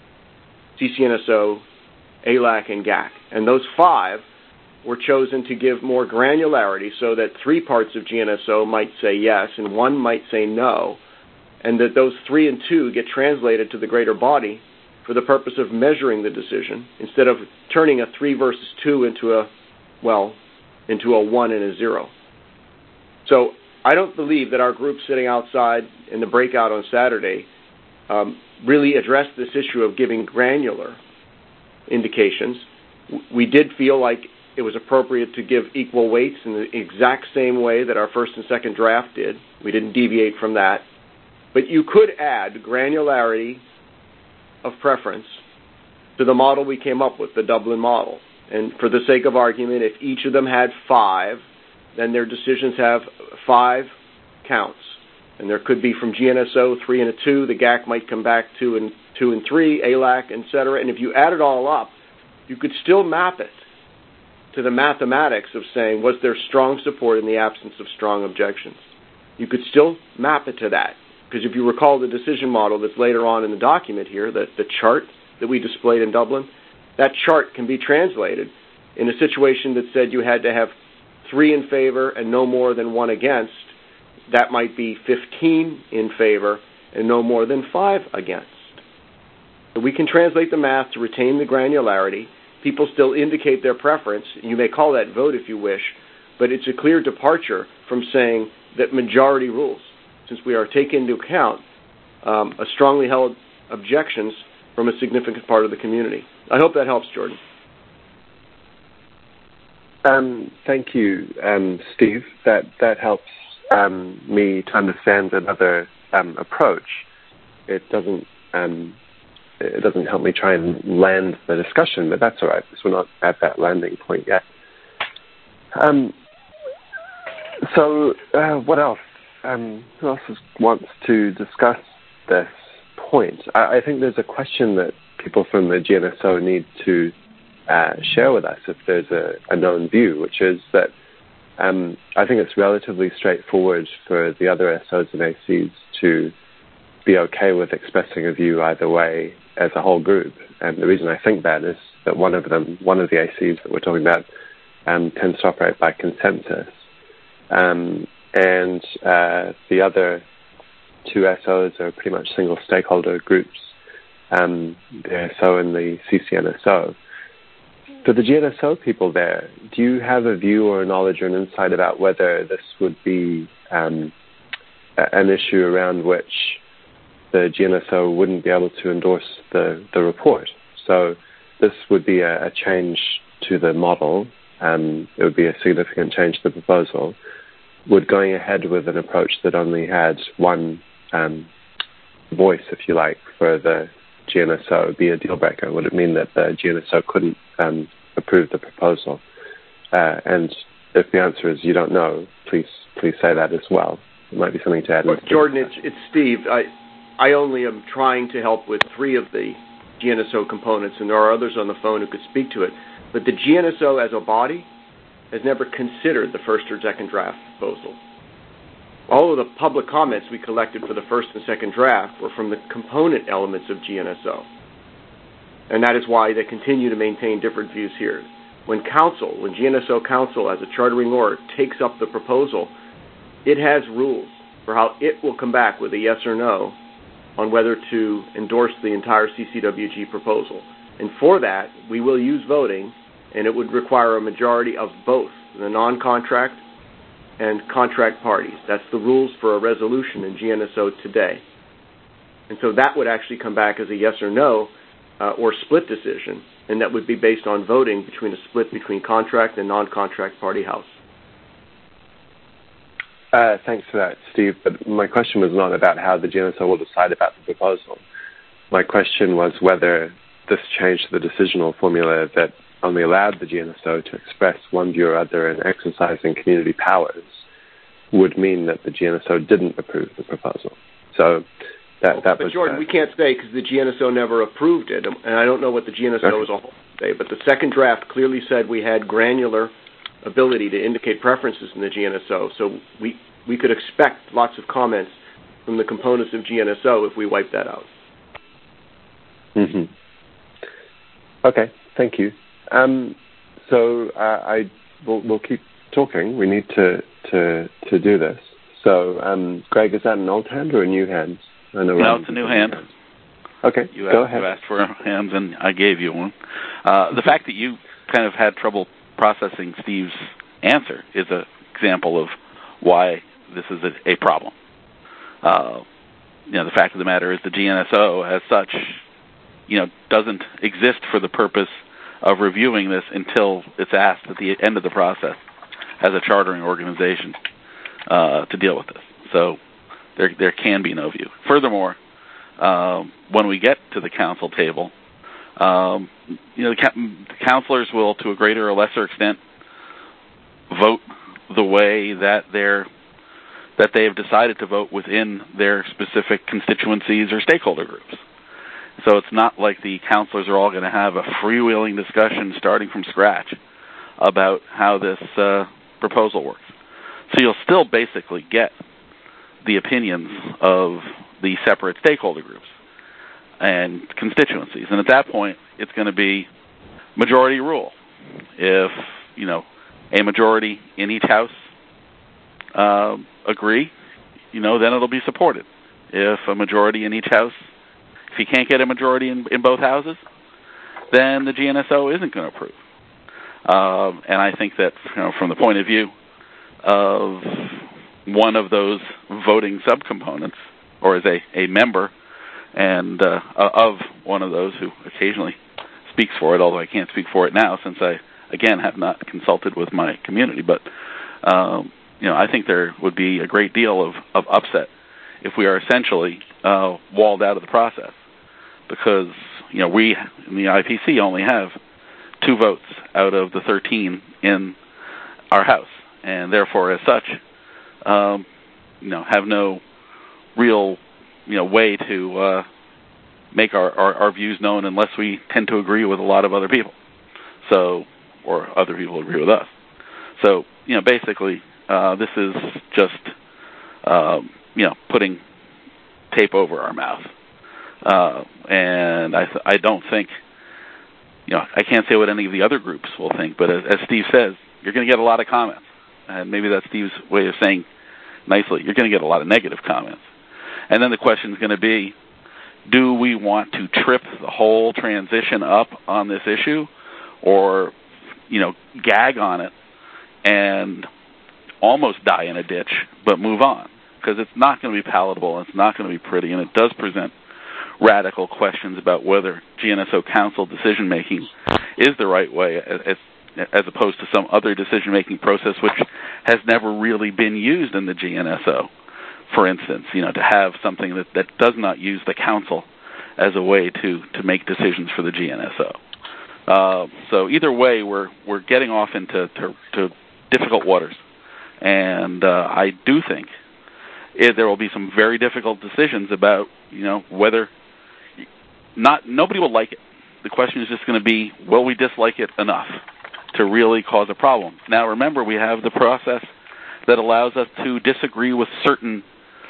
CCNSO, ALAC, and GAC. And those 5 were chosen to give more granularity so that 3 parts of GNSO might say yes and 1 might say no, and that those 3 and 2 get translated to the greater body for the purpose of measuring the decision, instead of turning a 3 versus 2 into a 1 and a 0. So I don't believe that our group sitting outside in the breakout on Saturday really addressed this issue of giving granular indications. We did feel like it was appropriate to give equal weights in the exact same way that our first and second draft did. We didn't deviate from that. But you could add granularity of preference to the model we came up with, the Dublin model. And for the sake of argument, if each of them had 5, then their decisions have 5 counts. And there could be from GNSO 3 and a 2, the GAC might come back 2 and 3, ALAC, etc. And if you add it all up, you could still map it to the mathematics of saying, was there strong support in the absence of strong objections? You could still map it to that. Because if you recall the decision model that's later on in the document here, the chart that we displayed in Dublin, that chart can be translated in a situation that said you had to have 3 in favor and no more than 1 against. That might be 15 in favor and no more than 5 against. So we can translate the math to retain the granularity. People still indicate their preference. You may call that vote if you wish, but it's a clear departure from saying that majority rules, since we are taking into account a strongly held objections from a significant part of the community. I hope that helps, Jordan. Thank you, Steve. That helps me to understand another approach. It doesn't help me try and land the discussion, but that's all right, because we're not at that landing point yet. So what else? Who else wants to discuss this point? I think there's a question that people from the GNSO need to share with us if there's a known view, which is that I think it's relatively straightforward for the other SOs and ACs to be okay with expressing a view either way as a whole group. And the reason I think that is that one of the ACs that we're talking about tends to operate by consensus. And the other 2 SOs are pretty much single stakeholder groups, the SO and the CCNSO. For the GNSO people there, do you have a view or a knowledge or an insight about whether this would be an issue around which the GNSO wouldn't be able to endorse the report? So this would be a change to the model. It would be a significant change to the proposal. Would going ahead with an approach that only had one voice, if you like, for the GNSO be a deal breaker? Would it mean that the GNSO couldn't approve the proposal? And if the answer is you don't know, please say that as well. It might be something to add. Well, Jordan, it's Steve. I only am trying to help with 3 of the GNSO components, and there are others on the phone who could speak to it. But the GNSO as a body has never considered the first or second draft proposal. All of the public comments we collected for the first and second draft were from the component elements of GNSO. And that is why they continue to maintain different views here. When GNSO Council as a chartering org takes up the proposal, it has rules for how it will come back with a yes or no on whether to endorse the entire CCWG proposal. And for that, we will use voting, and it would require a majority of both the non-contract and contract parties. That's the rules for a resolution in GNSO today. And so that would actually come back as a yes or no or split decision, and that would be based on voting between a split between contract and non-contract party house. Thanks for that, Steve. But my question was not about how the GNSO will decide about the proposal. My question was whether this change to the decisional formula that only allowed the GNSO to express one view or other in exercising community powers would mean that the GNSO didn't approve the proposal. So that but was... Jordan, we can't say because the GNSO never approved it, and I don't know what the GNSO as a whole say, but the second draft clearly said we had granular ability to indicate preferences in the GNSO, so we could expect lots of comments from the components of GNSO if we wipe that out. Mm-hmm. Okay, thank you. So we'll keep talking. We need to do this. So, Greg, is that an old hand or a new hand? No, it's a new hand. Okay, go ahead. You asked for hands, and I gave you one. The fact that you kind of had trouble processing Steve's answer is an example of why this is a problem. The fact of the matter is the GNSO, as such, doesn't exist for the purpose of reviewing this until it's asked at the end of the process as a chartering organization to deal with this. So there can be no view. Furthermore, when we get to the council table, the councilors will, to a greater or lesser extent, vote the way that they have decided to vote within their specific constituencies or stakeholder groups. So it's not like the councilors are all going to have a freewheeling discussion starting from scratch about how this proposal works. So you'll still basically get the opinions of the separate stakeholder groups and constituencies. And at that point, it's going to be majority rule. If, a majority in each house agree, then it'll be supported. If a majority in each house, if you can't get a majority in both houses, then the GNSO isn't going to approve. And I think that, from the point of view of one of those voting subcomponents, or as a member and of one of those who occasionally speaks for it, although I can't speak for it now since I, again, have not consulted with my community. But, I think there would be a great deal of upset if we are essentially walled out of the process because, we in the IPC only have 2 votes out of the 13 in our House, and therefore, as such, have no real, way to make our views known unless we tend to agree with a lot of other people. So, or other people agree with us. So, basically, this is just, putting tape over our mouth. And I don't think, I can't say what any of the other groups will think, but as Steve says, you're going to get a lot of comments. And maybe that's Steve's way of saying nicely, you're going to get a lot of negative comments. And then the question is going to be, do we want to trip the whole transition up on this issue or, gag on it and almost die in a ditch but move on? Because it's not going to be palatable, it's not going to be pretty, and it does present radical questions about whether GNSO Council decision-making is the right way as opposed to some other decision-making process which has never really been used in the GNSO. For instance, to have something that does not use the council as a way to make decisions for the GNSO. So either way, we're getting off into difficult waters, and I do think there will be some very difficult decisions about whether nobody will like it. The question is just going to be, will we dislike it enough to really cause a problem? Now, remember, we have the process that allows us to disagree with certain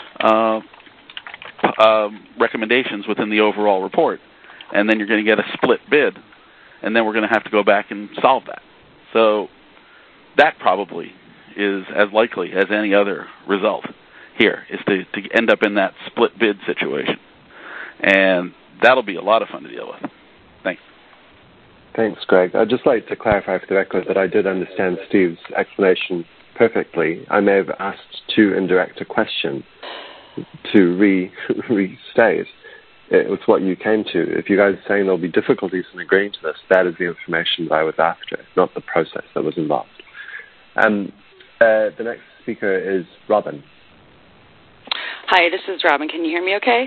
recommendations within the overall report, and then you're going to get a split bid, and then we're going to have to go back and solve that. So that probably is as likely as any other result here, is to end up in that split bid situation. And that'll be a lot of fun to deal with. Thanks. Thanks, Greg. I'd just like to clarify for the record that I did understand Steve's explanation perfectly. I may have asked too indirect a question to restate. It was what you came to. If you guys are saying there'll be difficulties in agreeing to this, that is the information that I was after, not the process that was involved. The next speaker is Robin. Hi, this is Robin. Can you hear me okay?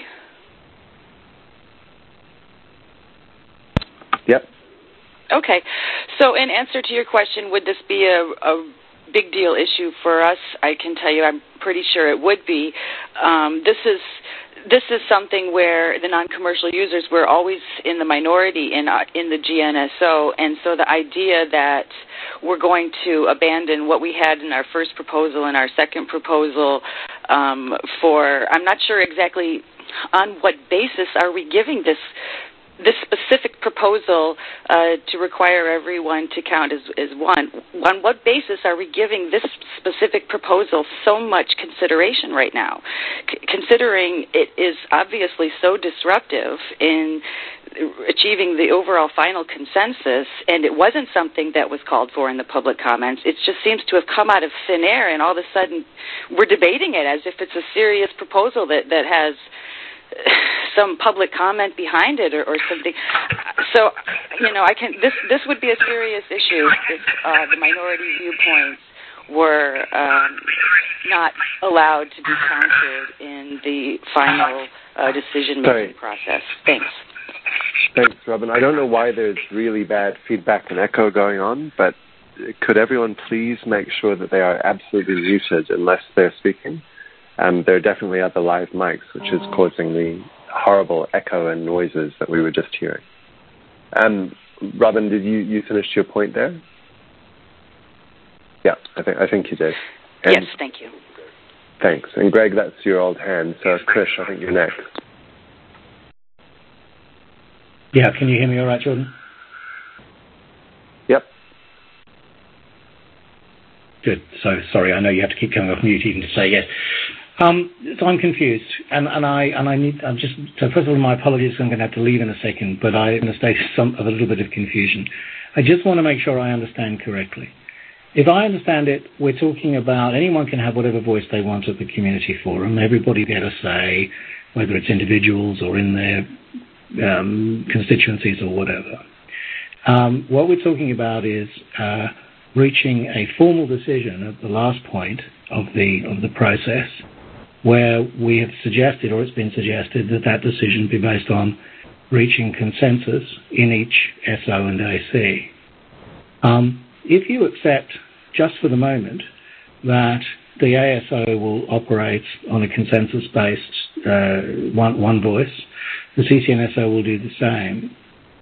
Yep. Okay. So in answer to your question, would this be a big deal issue for us? I can tell you I'm pretty sure it would be. This is something where the non-commercial users were always in the minority in the GNSO, and so the idea that we're going to abandon what we had in our first proposal and our second proposal I'm not sure exactly on what basis are we giving this this specific proposal to require everyone to count as one, on what basis are we giving this specific proposal so much consideration right now, considering it is obviously so disruptive in achieving the overall final consensus, and it wasn't something that was called for in the public comments. It just seems to have come out of thin air, and all of a sudden we're debating it as if it's a serious proposal that has some public comment behind it or something. So, this would be a serious issue if the minority viewpoints were not allowed to be counted in the final decision-making process. Thanks. Thanks, Robin. I don't know why there's really bad feedback and echo going on, but could everyone please make sure that they are absolutely muted unless they're speaking? There are definitely other live mics, which is causing the horrible echo and noises that we were just hearing. Robin, did you finish your point there? Yeah, I think you did. Yes, thank you. Thanks. And Greg, that's your old hand. So Krish, I think you're next. Yeah, can you hear me all right, Jordan? Yep. Good. So sorry, I know you have to keep coming off mute even to say yes. So I'm confused, and so first of all, my apologies, I'm going to have to leave in a second, but I'm in a state of a little bit of confusion. I just want to make sure I understand correctly. If I understand it, we're talking about anyone can have whatever voice they want at the community forum. Everybody get a say, whether it's individuals or in their constituencies or whatever. What we're talking about is reaching a formal decision at the last point of the process, where we have suggested, or it's been suggested, that decision be based on reaching consensus in each SO and AC. If you accept, just for the moment, that the ASO will operate on a consensus-based one voice, the CCNSO will do the same.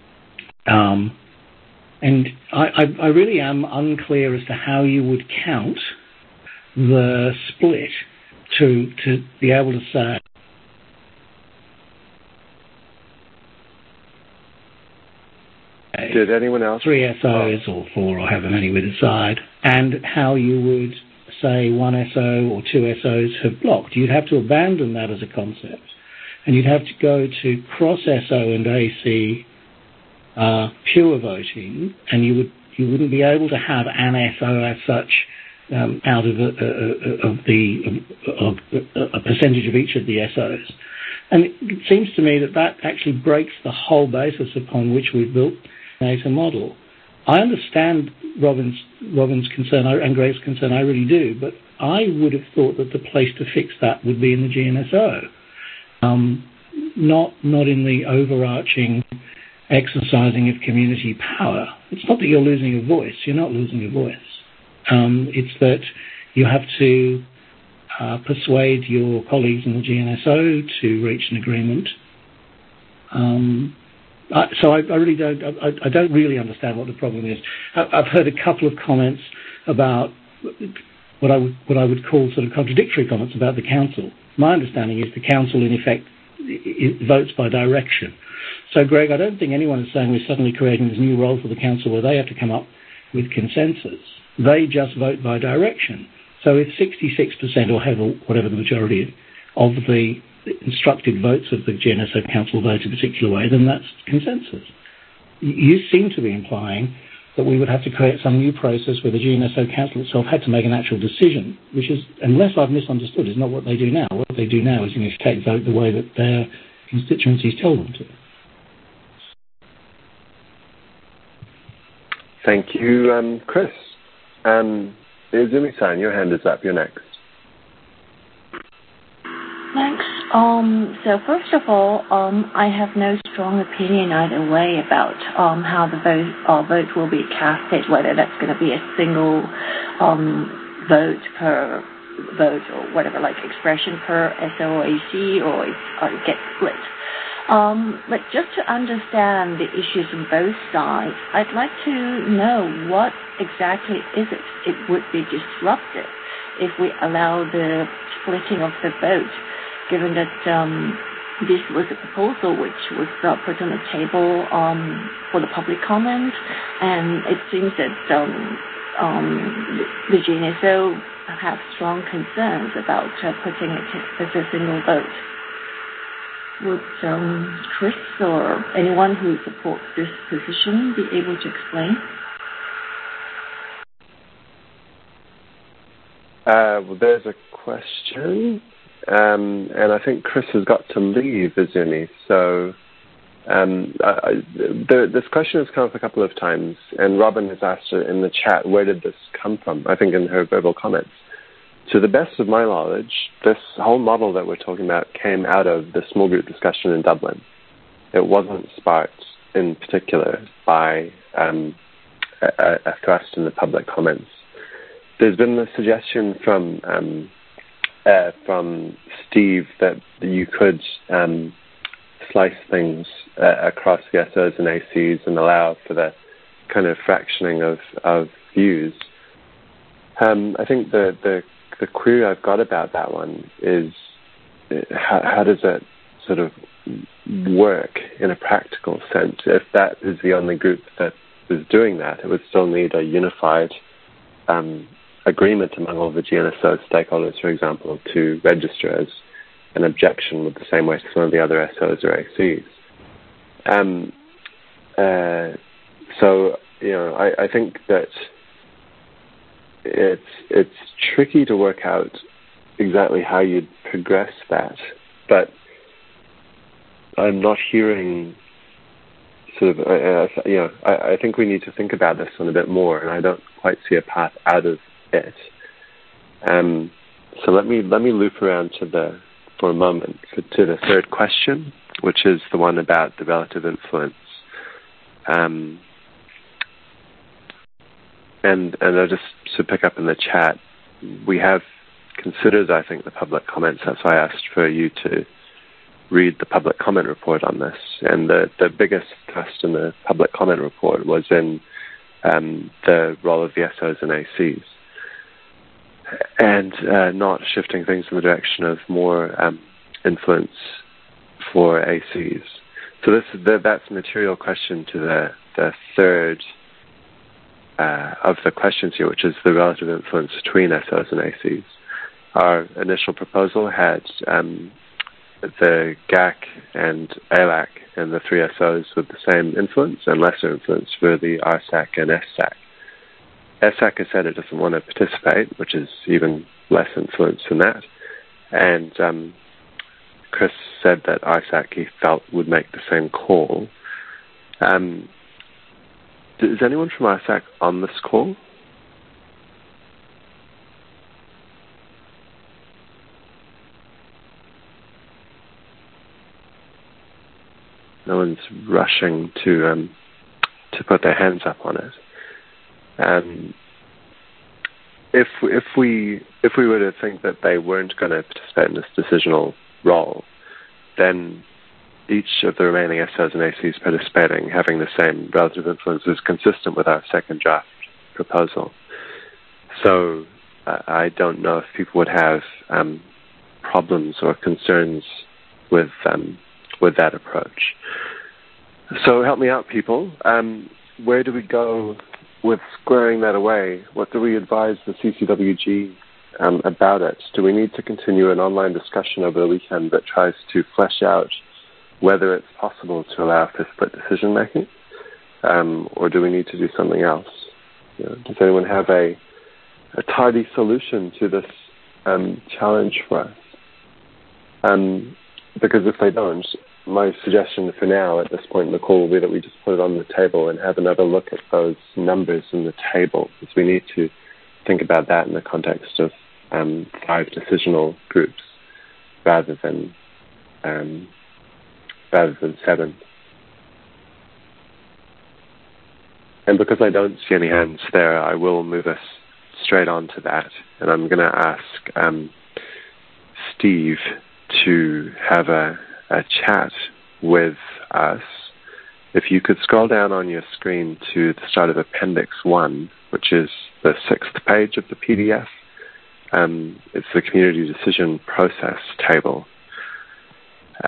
And I really am unclear as to how you would count the split to be able to say did anyone else 3 SOs or 4 or however many we decide, and how you would say 1 SO or 2 SOs have blocked. You'd have to abandon that as a concept, and you'd have to go to cross SO and AC pure voting, and you wouldn't be able to have an SO as such out of a percentage of each of the SOs. And it seems to me that actually breaks the whole basis upon which we've built the data model. I understand Robin's concern and Greg's concern, I really do, but I would have thought that the place to fix that would be in the GNSO, not in the overarching exercising of community power. It's not that you're losing a voice. You're not losing a voice. It's that you have to persuade your colleagues in the GNSO to reach an agreement. So I really don't. I don't really understand what the problem is. I've heard a couple of comments about what I would call sort of contradictory comments about the council. My understanding is the council, in effect, it votes by direction. So, Greg, I don't think anyone is saying we're suddenly creating this new role for the council where they have to come up with consensus. They just vote by direction. So if 66% or whatever the majority of the instructed votes of the GNSO council vote a particular way, then that's consensus. You seem to be implying that we would have to create some new process where the GNSO council itself had to make an actual decision, which is, unless I've misunderstood, is not what they do now. What they do now is, in effect, vote the way that their constituencies tell them to. Thank you, Chris. Izumi-san, your hand is up. You're next. Thanks. So first of all, I have no strong opinion either way about how the vote will be casted, whether that's going to be a single vote per vote or whatever, like expression per SOAC, or it gets split. But just to understand the issues on both sides, I'd like to know what exactly is it would be disruptive if we allow the splitting of the vote, given that this was a proposal which was put on the table for the public comment, and it seems that the GNSO have strong concerns about putting it as a single vote. Would Chris or anyone who supports this position be able to explain? Well, there's a question, and I think Chris has got to leave, Izumi. So this question has come up a couple of times, and Robin has asked in the chat, where did this come from? I think in her verbal comments. To the best of my knowledge, this whole model that we're talking about came out of the small group discussion in Dublin. It wasn't sparked in particular by a thrust in the public comments. There's been the suggestion from Steve that you could slice things across the SOs and ACs and allow for the kind of fractioning of views. I think the query I've got about that one is how does it sort of work in a practical sense? If that is the only group that is doing that, it would still need a unified agreement among all the GNSO stakeholders, for example, to register as an objection with the same way to some of the other SOs or ACs. So, I think that it's tricky to work out exactly how you'd progress that, but I'm not hearing sort of, I think we need to think about this one a bit more, and I don't quite see a path out of it. So let me loop around for a moment to the third question, which is the one about the relative influence. And I'll just to pick up in the chat, we have considered, I think, the public comments. That's why I asked for you to read the public comment report on this. And the biggest thrust in the public comment report was in the role of the SOs and ACs, and not shifting things in the direction of more influence for ACs. So that's a material question to the third of the questions here, which is the relative influence between SOs and ACs. Our initial proposal had the GAC and ALAC and the three SOs with the same influence and lesser influence for the RSAC and SSAC. SSAC has said it doesn't want to participate, which is even less influence than that. And Chris said that RSAC, he felt, would make the same call. Is anyone from RSAC on this call? No one's rushing to put their hands up on it. If we were to think that they weren't going to participate in this decisional role, then each of the remaining SOs and ACs participating, having the same relative influence, is consistent with our second draft proposal. So I don't know if people would have problems or concerns with that approach. So help me out, people. Where do we go with squaring that away? What do we advise the CCWG about it? Do we need to continue an online discussion over the weekend that tries to flesh out whether it's possible to allow for split decision making, or do we need to do something else? Does anyone have a tardy solution to this challenge for us? Because if they don't, my suggestion for now at this point in the call will be that we just put it on the table and have another look at those numbers in the table, because we need to think about that in the context of 5 decisional groups rather than 7. And because I don't see any hands there, I will move us straight on to that. And I'm going to ask Steve to have a chat with us. If you could scroll down on your screen to the start of Appendix 1, which is the 6th page of the PDF. It's the community decision process table.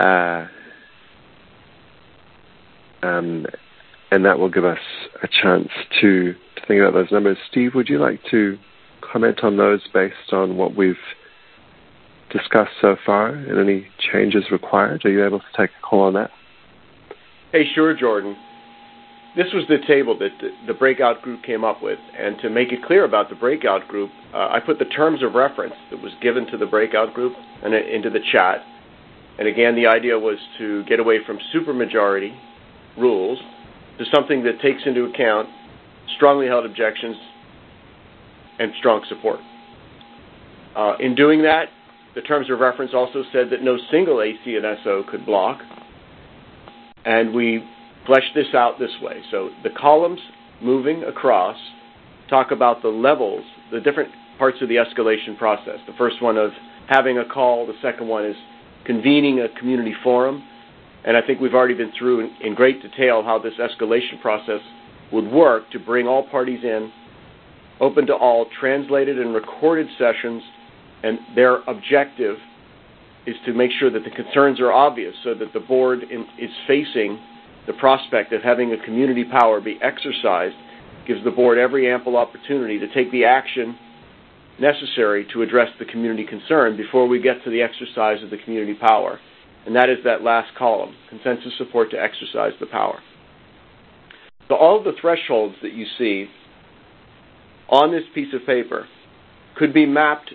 and that will give us a chance to think about those numbers. Steve, would you like to comment on those based on what we've discussed so far and any changes required? Are you able to take a call on that? Hey, sure, Jordan. This was the table that the breakout group came up with, and to make it clear about the breakout group, I put the terms of reference that was given to the breakout group and into the chat. And again, the idea was to get away from supermajority rules to something that takes into account strongly held objections and strong support. In doing that, the terms of reference also said that no single AC and SO could block, and we fleshed this out this way. So the columns moving across talk about the levels, the different parts of the escalation process. The first one of having a call, the second one is convening a community forum, and I think we've already been through in great detail how this escalation process would work to bring all parties in, open to all, translated and recorded sessions, and their objective is to make sure that the concerns are obvious so that the board is facing the prospect of having a community power be exercised, gives the board every ample opportunity to take the action necessary to address the community concern before we get to the exercise of the community power. And that is that last column, consensus support to exercise the power. So all of the thresholds that you see on this piece of paper could be mapped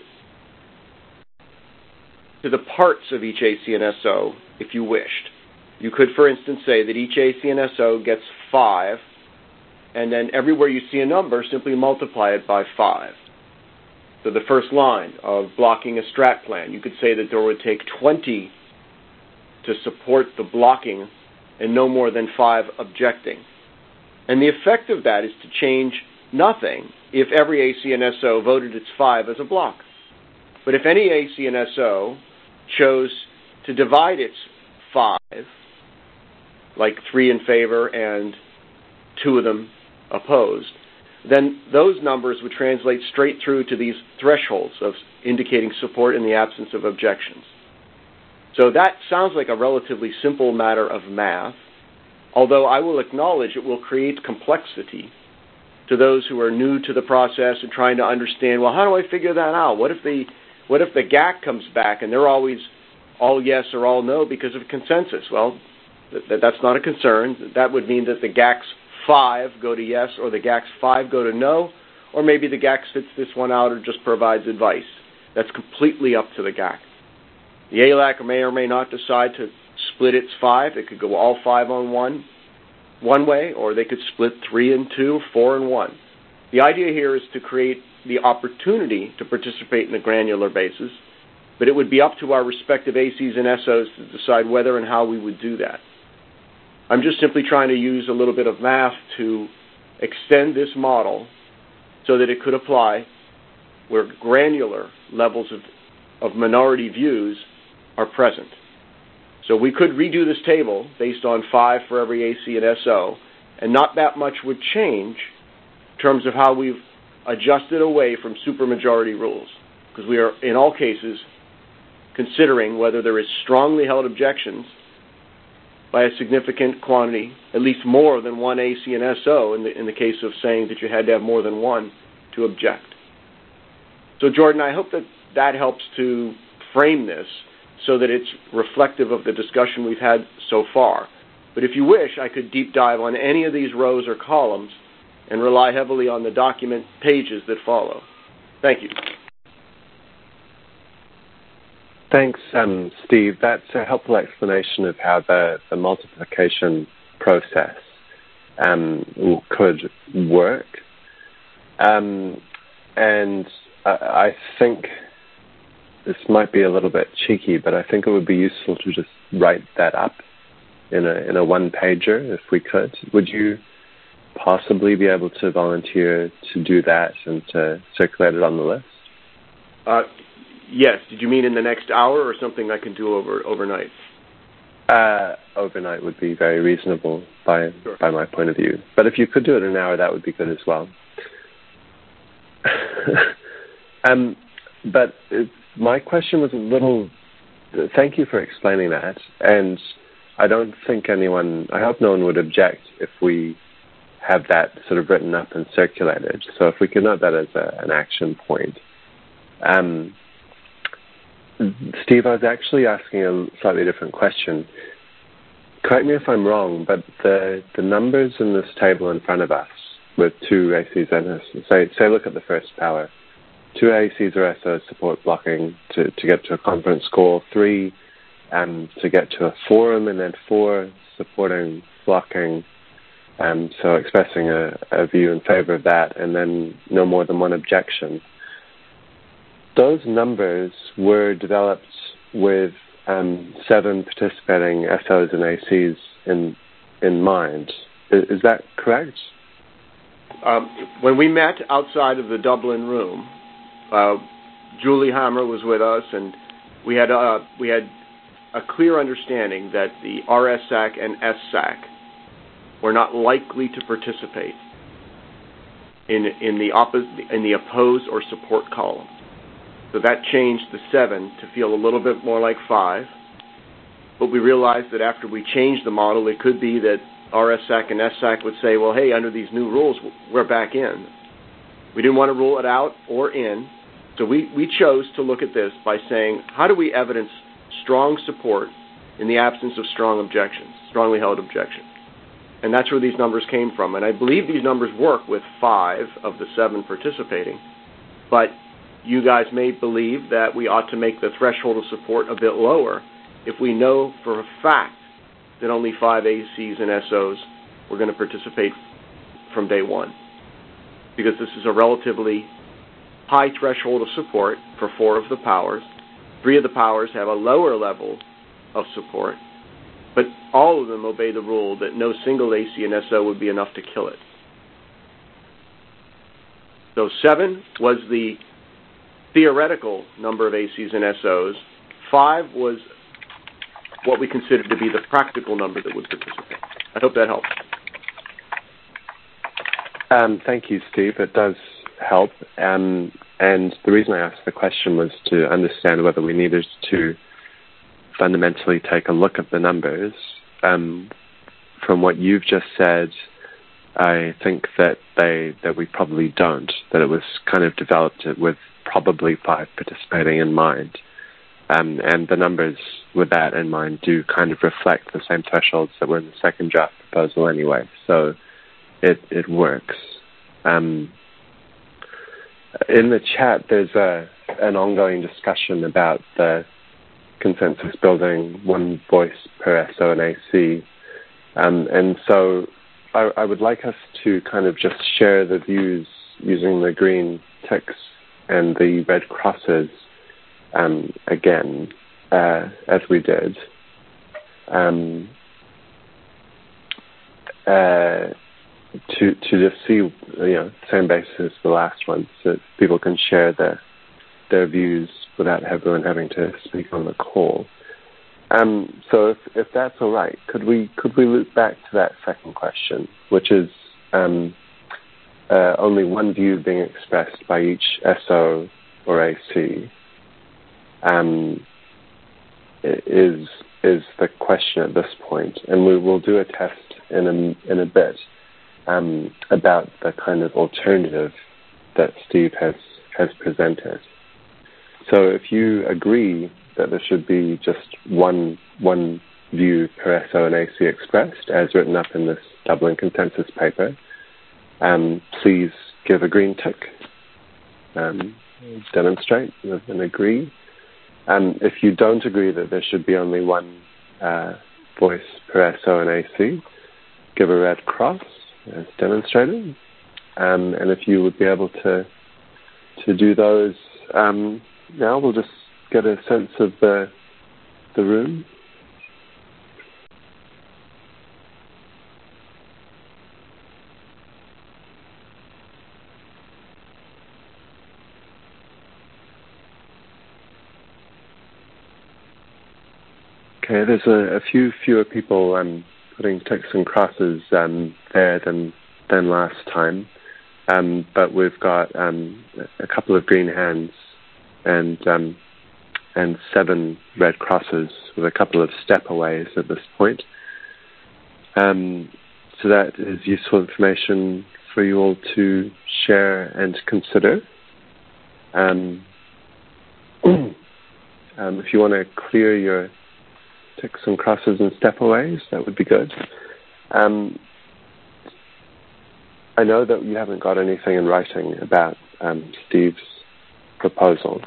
to the parts of each AC and SO if you wished. You could, for instance, say that each AC and SO gets 5, and then everywhere you see a number, simply multiply it by 5. So the first line of blocking a strat plan, you could say that there would take 20 to support the blocking and no more than 5 objecting. And the effect of that is to change nothing if every AC and SO voted its 5 as a block. But if any AC and SO chose to divide its 5, like 3 in favor and 2 of them opposed, then those numbers would translate straight through to these thresholds of indicating support in the absence of objections. So that sounds like a relatively simple matter of math, although I will acknowledge it will create complexity to those who are new to the process and trying to understand, well, how do I figure that out? What if the GAC comes back and they're always all yes or all no because of consensus? Well, that's not a concern. That would mean that the GAC's 5 go to yes or the GAC's 5 go to no, or maybe the GAC sits this one out or just provides advice. That's completely up to the GAC. The ALAC may or may not decide to split its 5. It could go all 5 on one way, or they could split 3 and 2, 4 and 1. The idea here is to create the opportunity to participate in a granular basis, but it would be up to our respective ACs and SOs to decide whether and how we would do that. I'm just simply trying to use a little bit of math to extend this model so that it could apply where granular levels of minority views are present. So we could redo this table based on 5 for every AC and SO, and not that much would change in terms of how we've adjusted away from supermajority rules, because we are, in all cases, considering whether there is strongly held objections by a significant quantity, at least more than one AC and SO in the case of saying that you had to have more than one to object. So, Jordan, I hope that helps to frame this so that it's reflective of the discussion we've had so far. But if you wish, I could deep dive on any of these rows or columns and rely heavily on the document pages that follow. Thank you. Thanks, Steve. That's a helpful explanation of how the multiplication process could work. And I think this might be a little bit cheeky, but I think it would be useful to just write that up in a one-pager if we could. Would you possibly be able to volunteer to do that and to circulate it on the list? Yes. Did you mean in the next hour or something I can do overnight? Overnight would be very reasonable by my point of view. But if you could do it in an hour, that would be good as well. But my question was a little thank you for explaining that. And I don't think I hope no one would object if we have that sort of written up and circulated. So if we could note that as an action point. Steve, I was actually asking a slightly different question. Correct me if I'm wrong, but the numbers in this table in front of us with 2 ACs and say look at the first power. 2 ACs or SOs support blocking to get to a conference call, 3 to get to a forum, and then 4 supporting blocking, so expressing a view in favor of that, and then no more than 1 objection. Those numbers were developed with 7 participating SOs and ACs in mind. Is that correct? When we met outside of the Dublin room, Julie Hammer was with us, and we had a clear understanding that the RSAC and SSAC were not likely to participate in the oppose or support column. So that changed the 7 to feel a little bit more like 5. But we realized that after we changed the model, it could be that RSAC and SSAC would say, well, hey, under these new rules, we're back in. We didn't want to rule it out or in. So we chose to look at this by saying, how do we evidence strong support in the absence of strong objections, strongly held objections? And that's where these numbers came from. And I believe these numbers work with 5 of the 7 participating. But you guys may believe that we ought to make the threshold of support a bit lower if we know for a fact that only 5 ACs and SOs were going to participate from day one. Because this is a relatively high threshold of support for 4 of the powers. 3 of the powers have a lower level of support, but all of them obey the rule that no single AC and SO would be enough to kill it. So 7 was the theoretical number of ACs and SOs. 5 was what we considered to be the practical number that would participate. I hope that helps. Thank you, Steve. It does help. And the reason I asked the question was to understand whether we needed to fundamentally take a look at the numbers. From what you've just said, I think that we probably don't, that it was kind of developed with probably 5 participating in mind. And the numbers with that in mind do kind of reflect the same thresholds that were in the second draft proposal anyway. So it works. In the chat, there's an ongoing discussion about the consensus building 1 voice per SO and AC. And so I would like us to kind of just share the views using the green ticks and the red crosses again, as we did. To just see, same basis as the last one, so that people can share their views without everyone having to speak on the call. So if that's all right, could we loop back to that second question, which is only one view being expressed by each SO or AC, is the question at this point, and we will do a test in a bit about the kind of alternative that Steve has presented. So if you agree that there should be just one view per SO and AC expressed, as written up in this Dublin consensus paper, please give a green tick. Demonstrate and agree. If you don't agree that there should be only 1 voice per SO and AC, give a red cross, as demonstrated. And if you would be able to do those now, we'll just get a sense of the room. Okay, there's a few fewer people putting ticks and crosses there than last time, but we've got a couple of green hands and and 7 red crosses with a couple of step-aways at this point. So that is useful information for you all to share and consider. If you want to clear your ticks and crosses and step-aways, that would be good. I know that you haven't got anything in writing about Steve's proposal,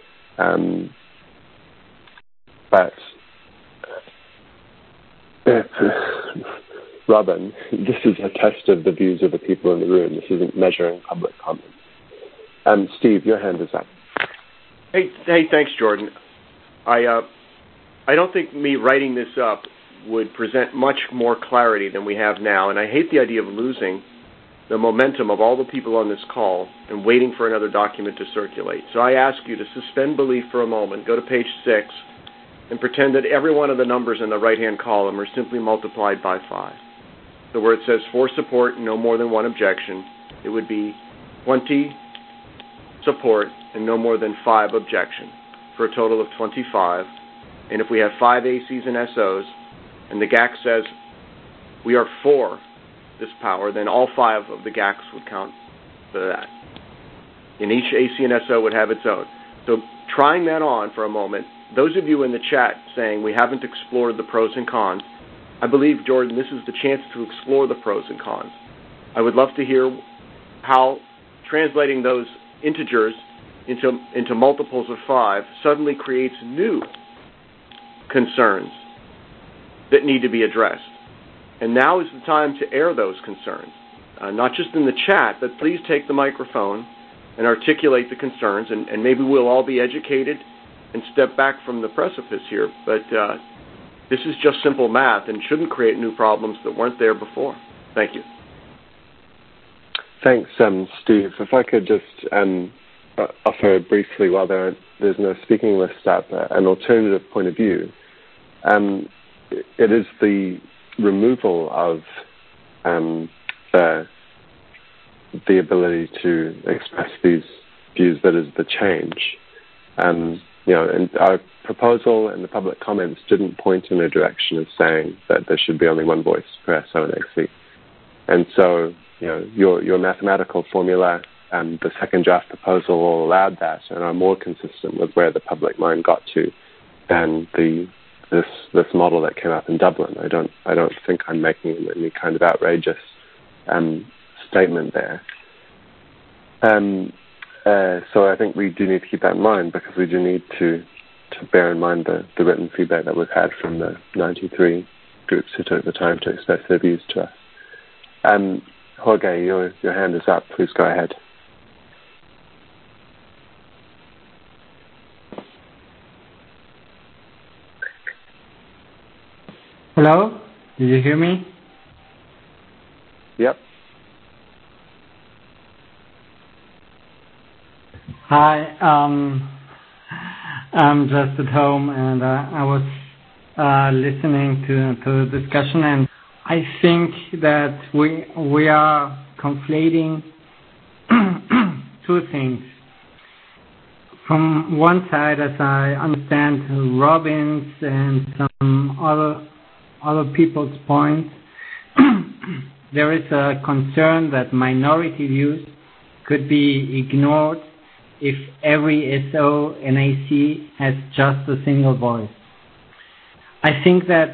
but Robin, this is a test of the views of the people in the room. This isn't measuring public comment. Steve, your hand is up. Hey, thanks, Jordan. I don't think me writing this up would present much more clarity than we have now, and I hate the idea of losing the momentum of all the people on this call and waiting for another document to circulate. So I ask you to suspend belief for a moment, go to page 6, and pretend that every one of the numbers in the right-hand column are simply multiplied by 5. So where it says for support, no more than 1 objection, it would be 20 support and no more than 5 objection, for a total of 25. And if we have 5 ACs and SOs, and the GAC says we are for this power, then all 5 of the GACs would count for that. And each AC and SO would have its own. So trying that on for a moment, those of you in the chat saying we haven't explored the pros and cons, I believe, Jordan, this is the chance to explore the pros and cons. I would love to hear how translating those integers into multiples of 5 suddenly creates new concerns that need to be addressed. And now is the time to air those concerns, not just in the chat, but please take the microphone and articulate the concerns, and maybe we'll all be educated and step back from the precipice here. But this is just simple math and shouldn't create new problems that weren't there before. Thank you. Thanks, Steve. If I could just offer briefly, while there's no speaking list up, an alternative point of view. It is the removal of the ability to express these views that is the change. And our proposal and the public comments didn't point in a direction of saying that there should be only 1 voice per SO and AC. And so, your mathematical formula and the second draft proposal all allowed that and are more consistent with where the public mind got to than this model that came up in Dublin. I don't think I'm making any kind of outrageous statement there. So I think we do need to keep that in mind, because we do need to bear in mind the written feedback that we've had from the 93 groups who took the time to express their views to us. Jorge, your hand is up. Please go ahead. Hello? Did you hear me? Yep. Hi. I'm just at home, and I was listening to the discussion, and I think that we are conflating 2 things. From one side, as I understand Robin's and some other people's points, there is a concern that minority views could be ignored if every SO and AC has just a single voice. I think that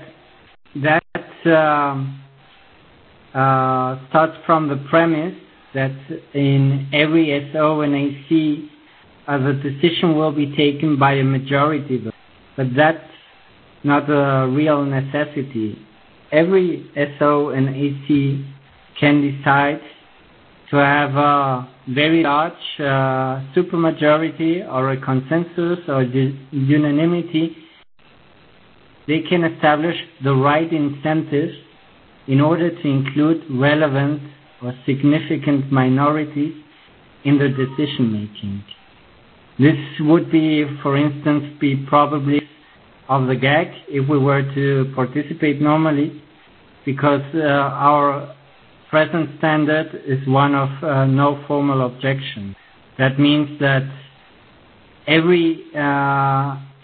starts from the premise that in every SO and AC, the decision will be taken by a majority vote. But that's not a real necessity. Every SO and AC can decide to have a very large supermajority or a consensus or unanimity. They can establish the right incentives in order to include relevant or significant minorities in the decision making. This would be, for instance, probably of the GAC if we were to participate normally, because our present standard is one of no formal objection. That means that every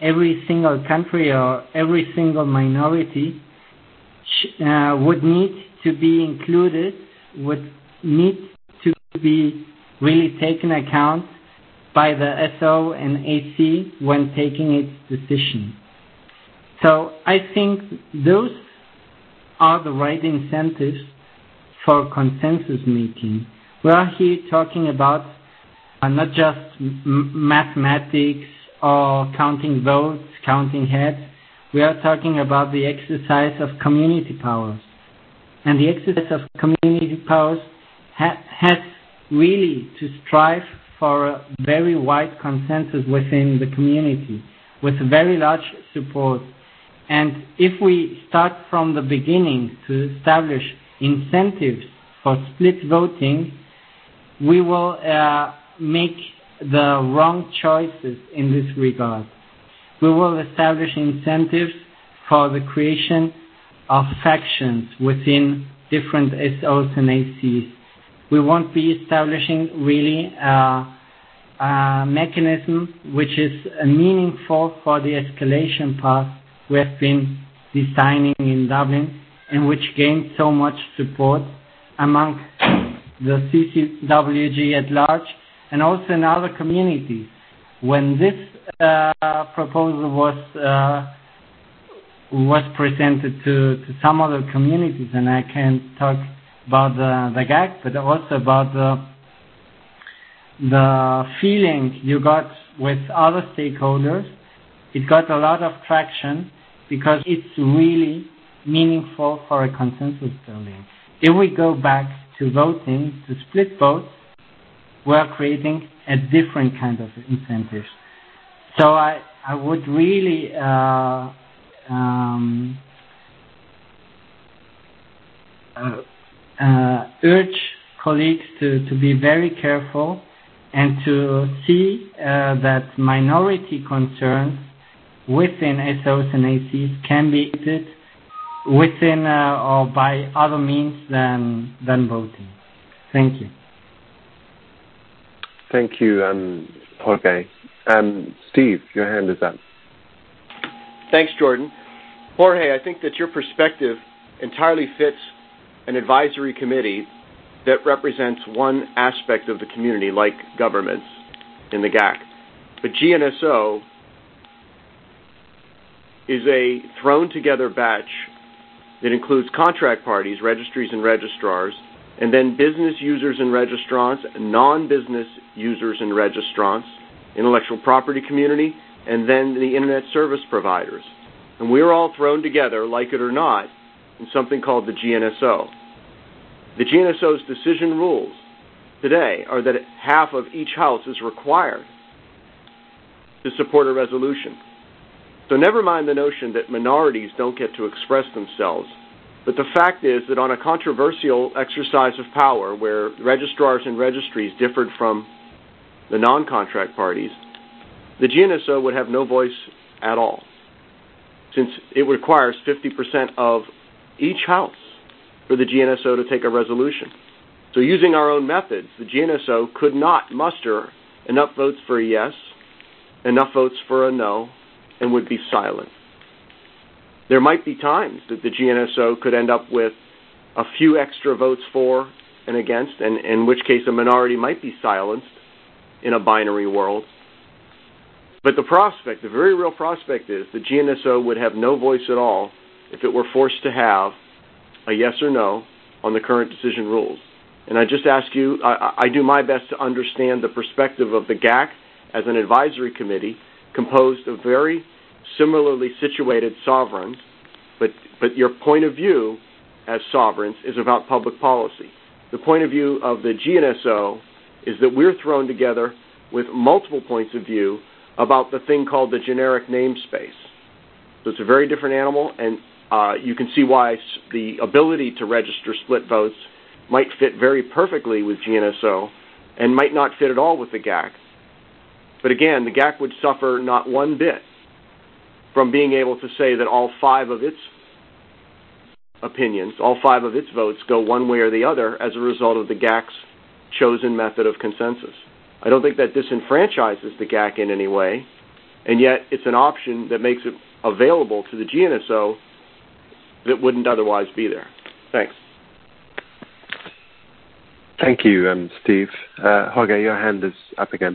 every single country or every single minority would need to be included, would need to be really taken account by the SO and AC when taking its decision. So I think those are the right incentives for consensus making. We are here talking about not just mathematics or counting votes, counting heads. We are talking about the exercise of community powers. And the exercise of community powers has really to strive for a very wide consensus within the community with very large support. And if we start from the beginning to establish incentives for split voting, we will make the wrong choices in this regard. We will establish incentives for the creation of factions within different SOs and ACs. We won't be establishing really a mechanism which is meaningful for the escalation path we have been designing in Dublin and which gained so much support among the CCWG at large and also in other communities. When this proposal was presented to some other communities, and I can talk about the GAC, but also about the feeling you got with other stakeholders, it got a lot of traction because it's really meaningful for a consensus building. If we go back to voting, to split votes, we're creating a different kind of incentives. So I would really urge colleagues to be very careful and to see that minority concerns within SOs and ACs can be treated within or by other means than voting. Thank you. Thank you, Jorge. Steve, your hand is up. Thanks, Jordan. Jorge, I think that your perspective entirely fits an advisory committee that represents one aspect of the community, like governments in the GAC. But GNSO is a thrown-together batch that includes contract parties, registries and registrars, and then business users and registrants, non-business users and registrants, intellectual property community, and then the internet service providers. And we're all thrown together, like it or not, in something called the GNSO. The GNSO's decision rules today are that half of each house is required to support a resolution. So never mind the notion that minorities don't get to express themselves, but the fact is that on a controversial exercise of power where registrars and registries differed from the non-contract parties, the GNSO would have no voice at all, since it requires 50% of each house for the GNSO to take a resolution. So using our own methods, the GNSO could not muster enough votes for a yes, enough votes for a no, and would be silent. There might be times that the GNSO could end up with a few extra votes for and against, and in which case a minority might be silenced in a binary world. But the very real prospect is the GNSO would have no voice at all if it were forced to have a yes or no on the current decision rules. And I just ask you, I do my best to understand the perspective of the GAC as an advisory committee composed of very similarly situated sovereigns, but your point of view as sovereigns is about public policy. The point of view of the GNSO is that we're thrown together with multiple points of view about the thing called the generic namespace. So it's a very different animal, and you can see why the ability to register split votes might fit very perfectly with GNSO and might not fit at all with the GAC. But again, the GAC would suffer not one bit from being able to say that all 5 of its opinions, all 5 of its votes go one way or the other as a result of the GAC's chosen method of consensus. I don't think that disenfranchises the GAC in any way, and yet it's an option that makes it available to the GNSO that wouldn't otherwise be there. Thanks. Thank you, Steve. Jorge, your hand is up again.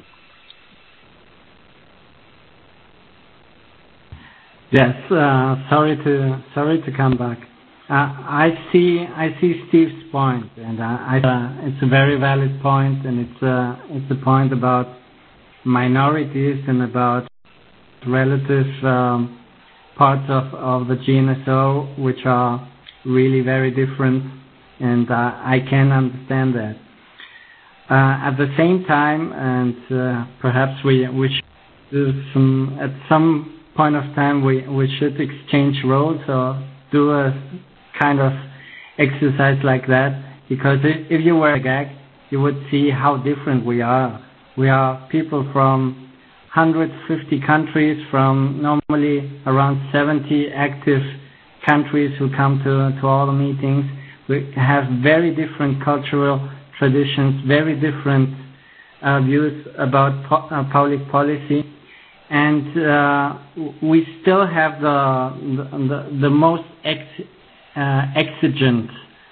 Yes, sorry to come back. I see Steve's point, and it's a very valid point, and it's a point about minorities and about relative parts of the GNSO which are really very different, and I can understand that. At the same time, and perhaps we should do at some point of time we should exchange roles or do a kind of exercise like that, because if you were a GAG, you would see how different we are. We are people from 150 countries, from normally around 70 active countries who come to all the meetings. We have very different cultural traditions, very different views about public policy, and we still have the most exigent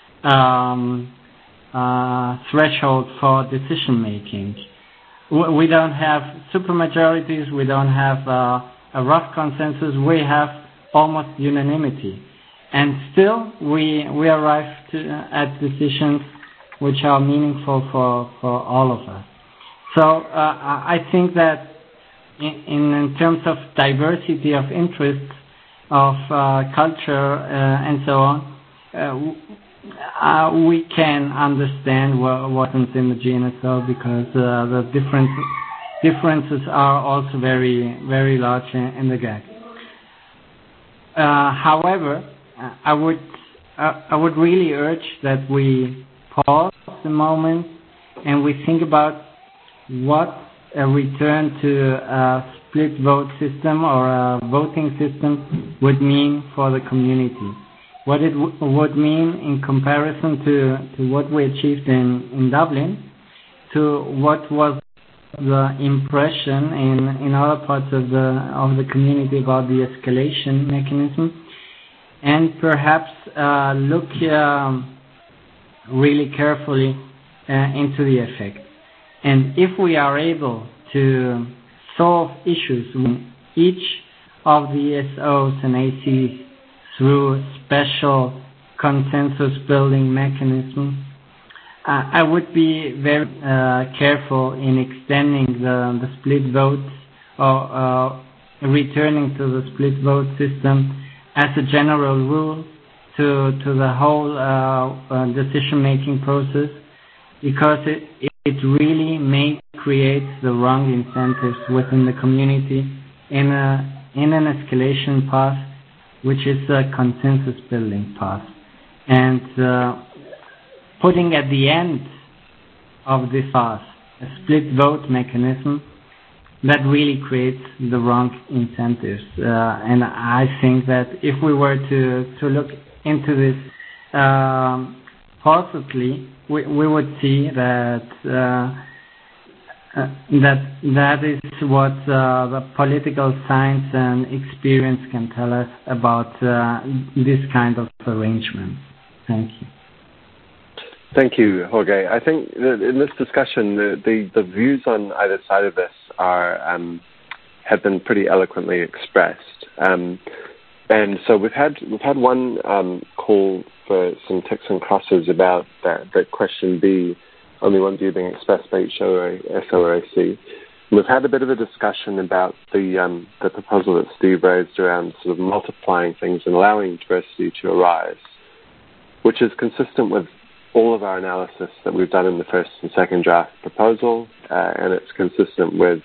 threshold for decision making. We don't have supermajorities, we don't have a rough consensus, we have almost unanimity. And still we arrive at decisions which are meaningful for all of us. So I think that in terms of diversity of interests, of culture and so on, we can understand what happens in the GNSO, because the differences are also very, very large in the GAG. However, I would really urge that we pause a moment and we think about what a return to a split vote system or a voting system would mean for the community. What it would mean in comparison to what we achieved in Dublin, to what was the impression in other parts of the community about the escalation mechanism, and perhaps look really carefully into the effect. And if we are able to solve issues with each of the SOs and ACs through special consensus-building mechanisms, I would be very careful in extending the split vote or returning to the split vote system as a general rule to the whole decision-making process, because it really may create the wrong incentives within the community in an escalation path, which is a consensus-building path. And putting at the end of this path a split vote mechanism, that really creates the wrong incentives. And I think that if we were to look into this positively, we would see that that is what the political science and experience can tell us about this kind of arrangement. Thank you. Thank you, Jorge. I think that in this discussion, the views on either side of this have been pretty eloquently expressed. And so we've had one call for some ticks and crosses about that question B, only one view being expressed by each SORAC. We've had a bit of a discussion about the proposal that Steve raised around sort of multiplying things and allowing diversity to arise, which is consistent with all of our analysis that we've done in the first and second draft proposal, and it's consistent with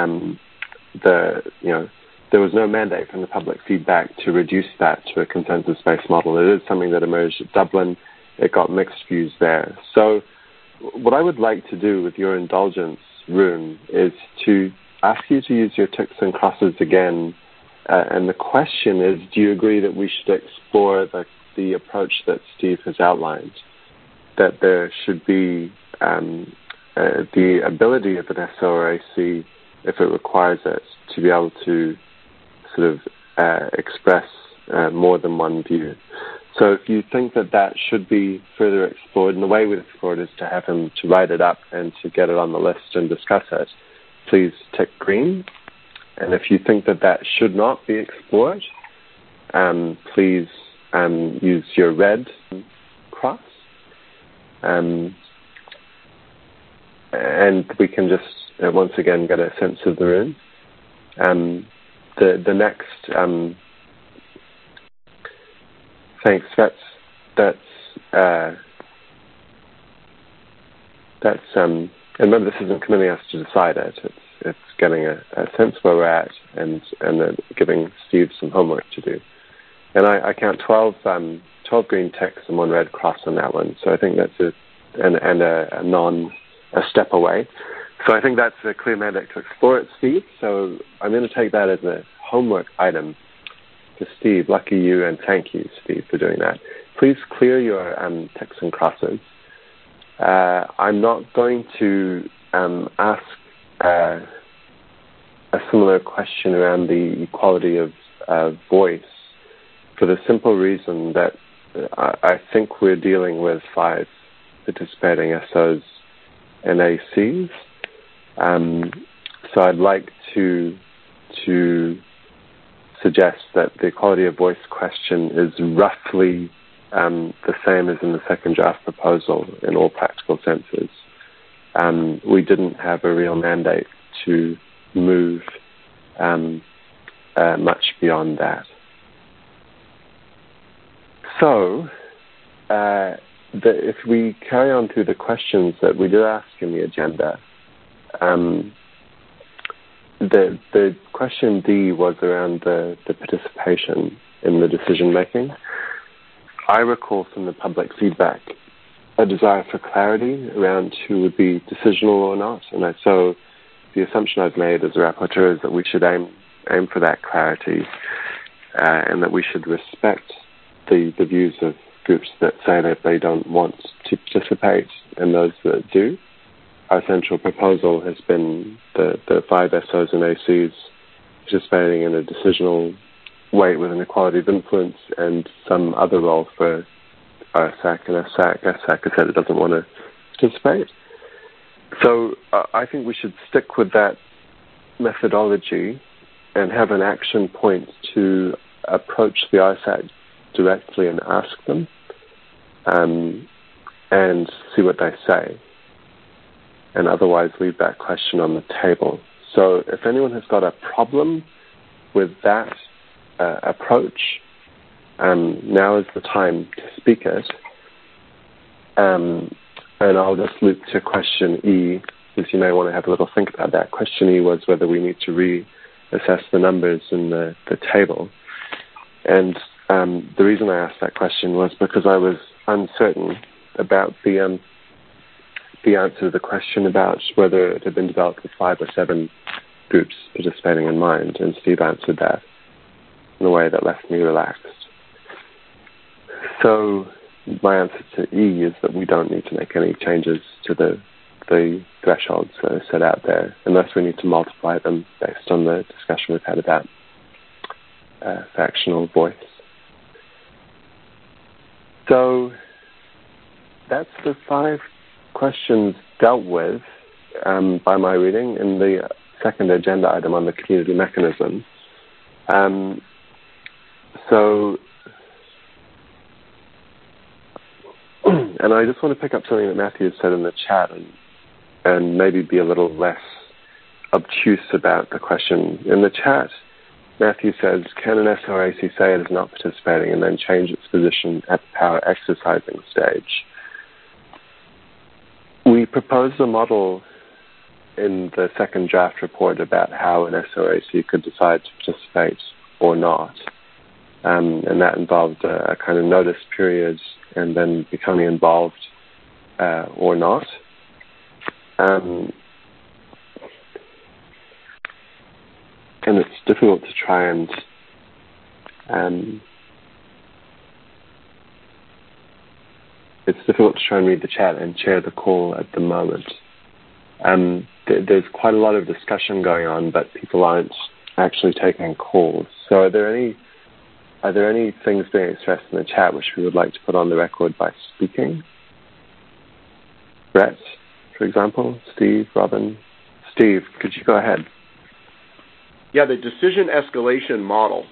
there was no mandate from the public feedback to reduce that to a consensus-based model. It is something that emerged at Dublin. It got mixed views there. So what I would like to do, with your indulgence, Rune, is to ask you to use your ticks and crosses again. And the question is, do you agree that we should explore the approach that Steve has outlined, that there should be the ability of an SORAC if it requires it, to be able to sort of express more than one view. So if you think that should be further explored, and the way we'd explore it is to have him to write it up and to get it on the list and discuss it, please tick green. And if you think that should not be explored, please use your red cross. And we can just once again get a sense of the room. The next thanks. And remember, this isn't committing us to decide it. It's getting a sense where we're at and then giving Steve some homework to do. And I count 12 green ticks and 1 red cross on that one. So I think that's a step away. So I think that's a clear mandate to explore it, Steve. So I'm going to take that as a homework item to Steve. Lucky you, and thank you, Steve, for doing that. Please clear your ticks and crosses. I'm not going to ask a similar question around the equality of voice for the simple reason that I think we're dealing with 5 participating SOs and ACs. So I'd like to suggest that the equality of voice question is roughly the same as in the second draft proposal in all practical senses. We didn't have a real mandate to move much beyond that. So, if we carry on through the questions that we did ask in the agenda, the question D was around the participation in the decision-making. I recall from the public feedback a desire for clarity around who would be decisional or not, and so the assumption I've made as a rapporteur is that we should aim for that clarity, and that we should respect the views of groups that say that they don't want to participate and those that do. Our central proposal has been the 5 SOs and ACs participating in a decisional way with an equality of influence and some other role for RSAC and SAC. SAC has said it doesn't want to participate. So I think we should stick with that methodology and have an action point to approach the RSAC directly and ask them and see what they say, and otherwise leave that question on the table. So if anyone has got a problem with that approach, now is the time to speak it. And I'll just loop to question E, because you may want to have a little think about that. Question E was whether we need to reassess the numbers in the table. And the reason I asked that question was because I was uncertain about the answer to the question about whether it had been developed with 5 or 7 groups participating in mind, and Steve answered that in a way that left me relaxed. So my answer to E is that we don't need to make any changes to the thresholds that are set out there, unless we need to multiply them based on the discussion we've had about factional voice. So that's the 5 questions dealt with by my reading in the second agenda item on the community mechanism. And I just want to pick up something that Matthew said in the chat and maybe be a little less obtuse about the question. In the chat, Matthew says, can an SOAC say it is not participating and then change its position at the power exercising stage? We proposed a model in the second draft report about how an SOAC could decide to participate or not. And that involved a kind of notice period and then becoming involved or not. And it's difficult to try and read the chat and chair the call at the moment. there's quite a lot of discussion going on, but people aren't actually taking calls. So are there any things being expressed in the chat which we would like to put on the record by speaking? Brett, for example, Steve, Robin. Steve, could you go ahead? Yeah, the decision escalation model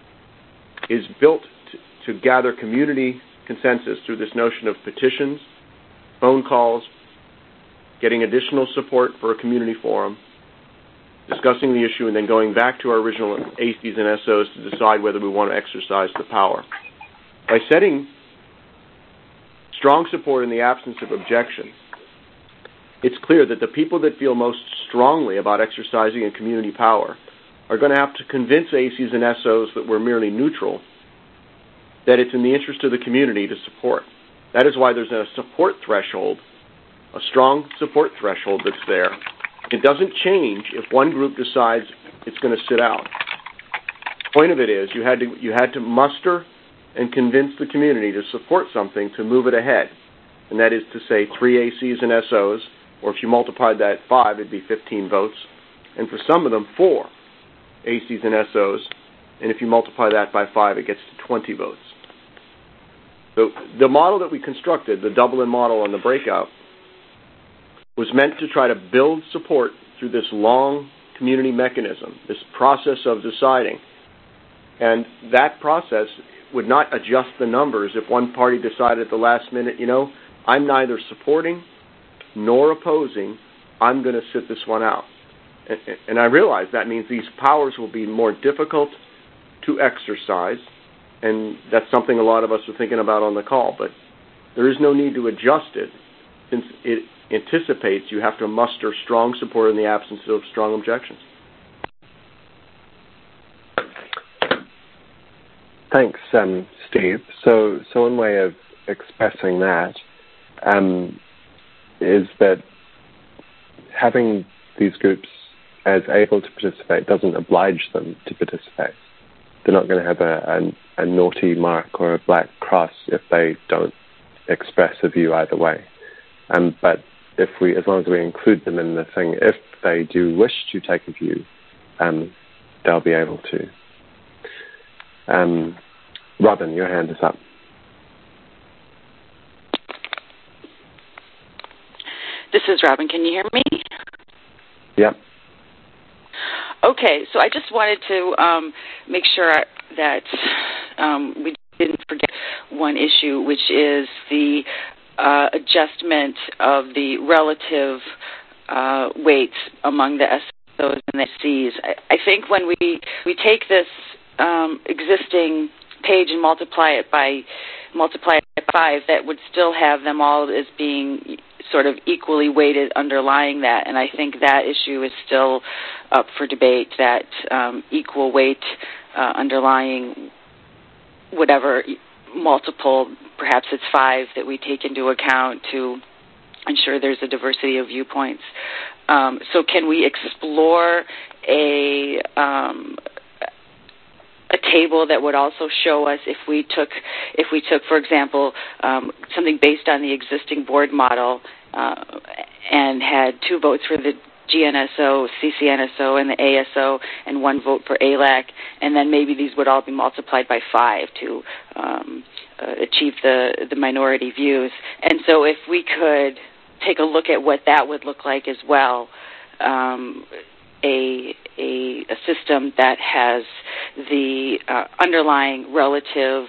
is built to gather community consensus through this notion of petitions, phone calls, getting additional support for a community forum, discussing the issue, and then going back to our original ACs and SOs to decide whether we want to exercise the power. By setting strong support in the absence of objection, it's clear that the people that feel most strongly about exercising a community power are going to have to convince ACs and SOs that we're merely neutral, that it's in the interest of the community to support. That is why there's a support threshold, a strong support threshold that's there. It doesn't change if one group decides it's going to sit out. The point of it is you had to muster and convince the community to support something to move it ahead. And that is to say 3 ACs and SOs, or if you multiplied that 5, it'd be 15 votes. And for some of them, 4 ACs and SOs. And if you multiply that by 5, it gets to 20 votes. So the model that we constructed, the Dublin model on the breakout, was meant to try to build support through this long community mechanism, this process of deciding. And that process would not adjust the numbers if one party decided at the last minute, I'm neither supporting nor opposing, I'm going to sit this one out. And I realize that means these powers will be more difficult to exercise, and that's something a lot of us are thinking about on the call, but there is no need to adjust it since it anticipates you have to muster strong support in the absence of strong objections. Thanks, Steve. So one way of expressing that is that having these groups as able to participate doesn't oblige them to participate. They're not going to have a naughty mark or a black cross if they don't express a view either way. But as long as we include them in the thing, if they do wish to take a view, they'll be able to. Robin, your hand is up. This is Robin. Can you hear me? Yep. Okay, so I just wanted to make sure that we didn't forget one issue, which is the adjustment of the relative weights among the SOs and the Cs. I think when we take this existing page and multiply it by 5, that would still have them all as being sort of equally weighted underlying that, and I think that issue is still up for debate, that equal weight underlying whatever multiple, perhaps it's 5, that we take into account to ensure there's a diversity of viewpoints. So can we explore a table that would also show us if we took, for example, something based on the existing board model and had 2 votes for the GNSO, CCNSO, and the ASO, and 1 vote for ALAC, and then maybe these would all be multiplied by 5 to achieve the minority views. And so if we could take a look at what that would look like as well, a system that has the underlying relative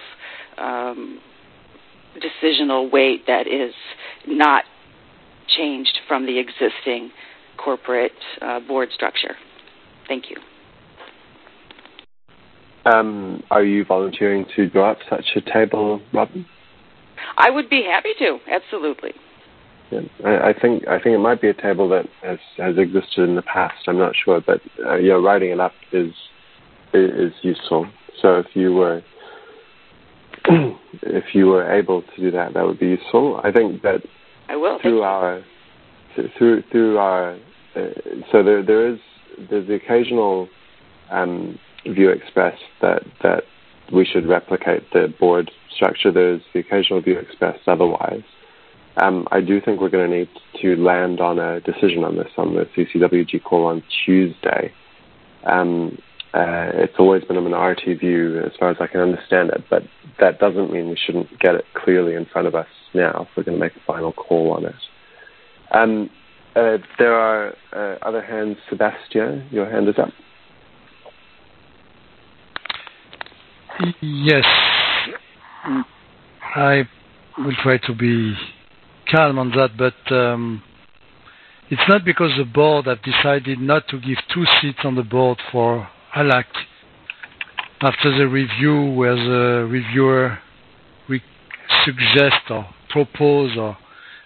decisional weight that is not changed from the existing corporate board structure. Thank you. Are you volunteering to draw up such a table, Robin? I would be happy to, absolutely. Yeah. I think it might be a table that has existed in the past. I'm not sure, but writing it up is useful. So if you were able to do that, that would be useful. I think that I will. So there's the occasional view expressed that we should replicate the board structure. There's the occasional view expressed otherwise. I do think we're going to need to land on a decision on this on the CCWG call on Tuesday. It's always been a minority view as far as I can understand it, but that doesn't mean we shouldn't get it clearly in front of us now if we're going to make a final call on it. There are other hands. Sebastian, your hand is up. Yes. I will try to be calm on that, but it's not because the board have decided not to give 2 seats on the board for ALAC after the review where the reviewer suggest or propose or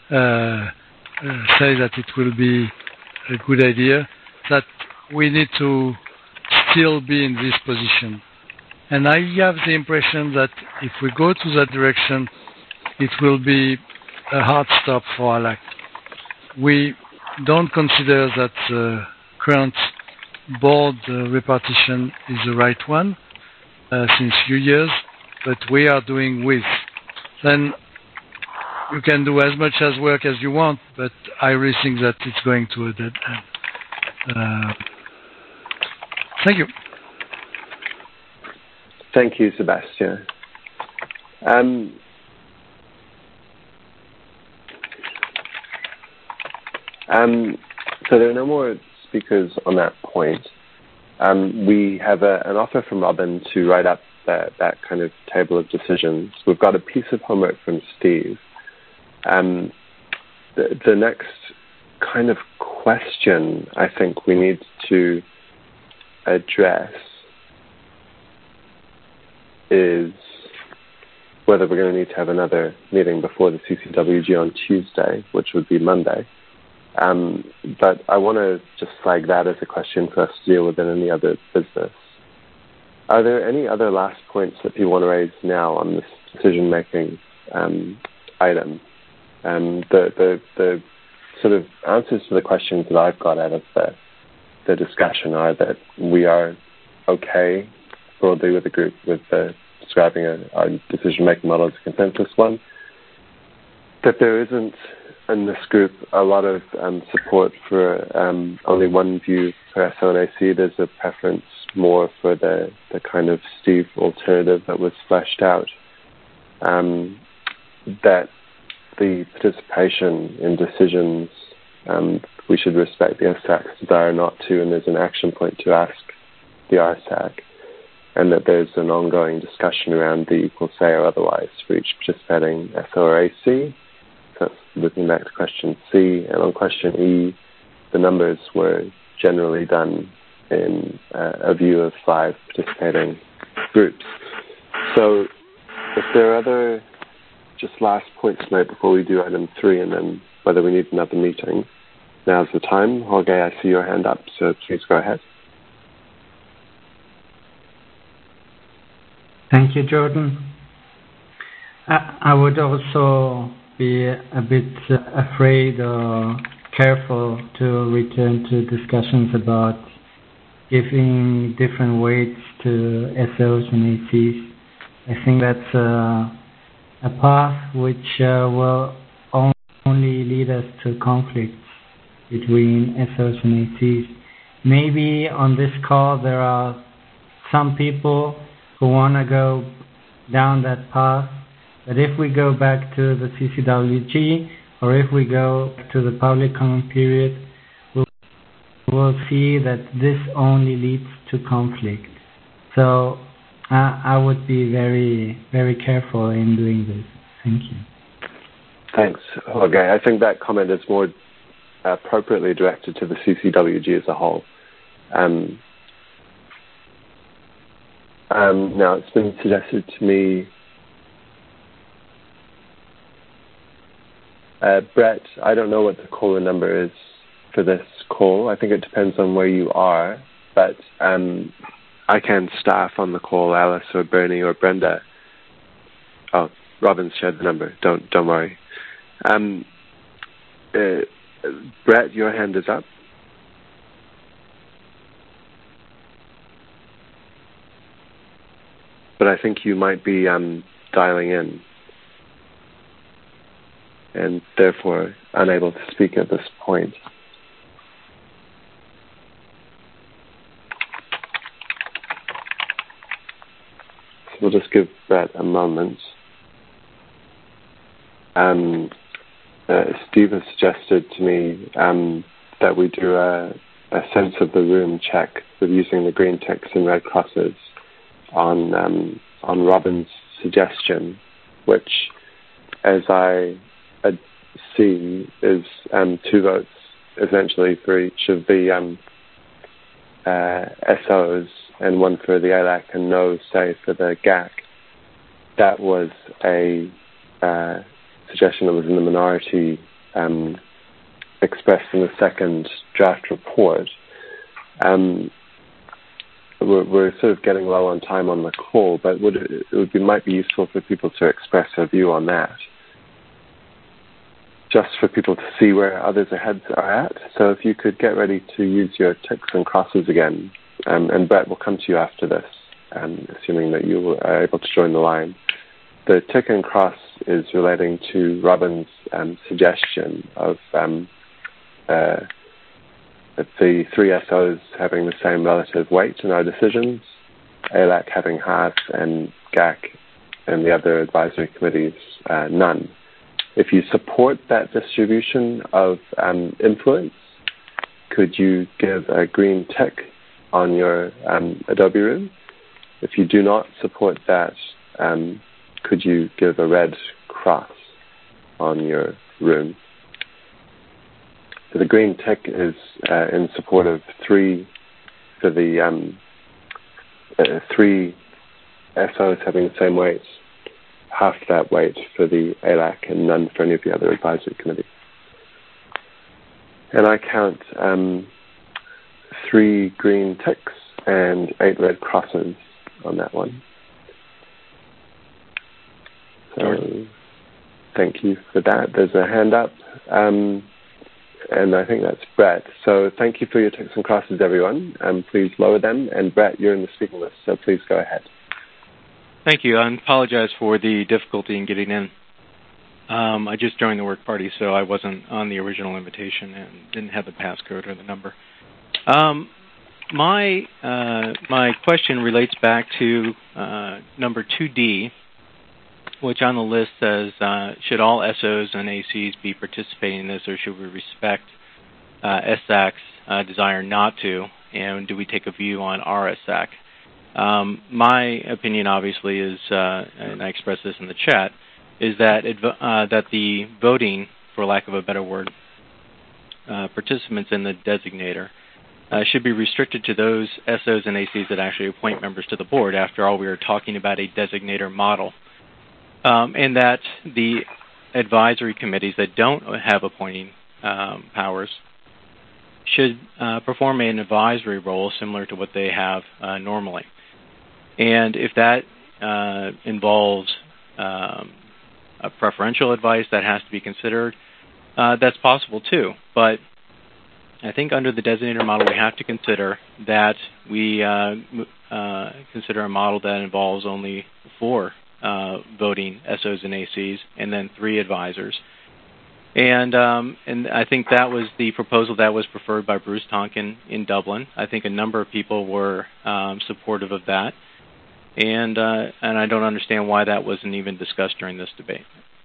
say that it will be a good idea, that we need to still be in this position. And I have the impression that if we go to that direction, it will be a hard stop for ALAC. We don't consider that the current board repartition is the right one since few years, but we are doing with. Then you can do as much as work as you want, but I really think that it's going to a dead end. Thank you. Thank you, Sebastian. So there are no more speakers on that point. We have an offer from Robin to write up that kind of table of decisions. We've got a piece of homework from Steve. The next kind of question I think we need to address is whether we're going to need to have another meeting before the CCWG on Tuesday, which would be Monday. But I want to just flag that as a question for us to deal with in any other business. Are there any other last points that you want to raise now on this decision-making item? The sort of answers to the questions that I've got out of the discussion are that we are okay broadly with the group with describing our decision-making model as a consensus one, that there isn't in this group a lot of support for only one view for SO&AC. There's a preference more for the kind of Steve alternative that was fleshed out, that the participation in decisions, we should respect the RSAC's desire not to, and there's an action point to ask the RSAC, and that there's an ongoing discussion around the equal say or otherwise for each participating SO or AC. So that's looking back to question C. And on question E, the numbers were generally done in a view of 5 participating groups. So if there are other just last points tonight before we do item 3 and then whether we need another meeting, now's the time. Jorge, I see your hand up, so please go ahead. Thank you, Jordan. I would also be a bit afraid or careful to return to discussions about giving different weights to SOs and ACs. I think that's a path which will only lead us to conflicts between SOs and ACs. Maybe on this call there are some people who want to go down that path, but if we go back to the CCWG or if we go to the public comment period, we'll see that this only leads to conflict. So I would be very, very careful in doing this. Thank you. Thanks, Jorge. I think that comment is more appropriately directed to the CCWG as a whole. Now, it's been suggested to me, Brett, I don't know what the caller number is for this call. I think it depends on where you are, but I can staff on the call, Alice or Bernie or Brenda. Oh, Robin's shared the number. Don't worry. Brett, your hand is up. But I think you might be dialing in. and therefore unable to speak at this point. So we'll just give Brett a moment. Steve has suggested to me that we do a sense of the room check with using the green ticks and red crosses on Robin's suggestion, which, as I see, is 2 votes essentially for each of the SOs and 1 for the ALAC and no say for the GAC. That was a suggestion that was in the minority expressed in the second draft report. We're sort of getting low on time on the call, but might be useful for people to express their view on that, just for people to see where others' heads are at. So if you could get ready to use your ticks and crosses again, and Brett will come to you after this, assuming that you are able to join the line. The tick and cross is relating to Robin's suggestion of the 3 SOs having the same relative weight in our decisions, ALAC having half, and GAC and the other advisory committees none. If you support that distribution of influence, could you give a green tick on your Adobe Room? If you do not support that, could you give a red cross on your room? So the green tick is in support of 3 for the 3 SOs having the same weight, half that weight for the ALAC, and none for any of the other advisory committees. And I count 3 green ticks and 8 red crosses on that one. So thank you for that. There's a hand up, and I think that's Brett. So thank you for your ticks and crosses, everyone. Please lower them. And Brett, you're in the speaking list, so please go ahead. Thank you. I apologize for the difficulty in getting in. I just joined the work party, so I wasn't on the original invitation and didn't have the passcode or the number. My question relates back to number 2D, which on the list says, should all SOs and ACs be participating in this, or should we respect SAC's desire not to, and do we take a view on our SAC? My opinion, obviously, is, and I expressed this in the chat, is that that the voting, for lack of a better word, participants in the designator should be restricted to those SOs and ACs that actually appoint members to the board. After all, we are talking about a designator model. And that the advisory committees that don't have appointing powers should perform an advisory role similar to what they have normally. And if that involves a preferential advice that has to be considered, that's possible too. But I think under the designator model, we have to consider that we consider a model that involves only 4 voting SOs and ACs, and then 3 advisors. And I think that was the proposal that was preferred by Bruce Tonkin in Dublin. I think a number of people were supportive of that. And I don't understand why that wasn't even discussed during this debate.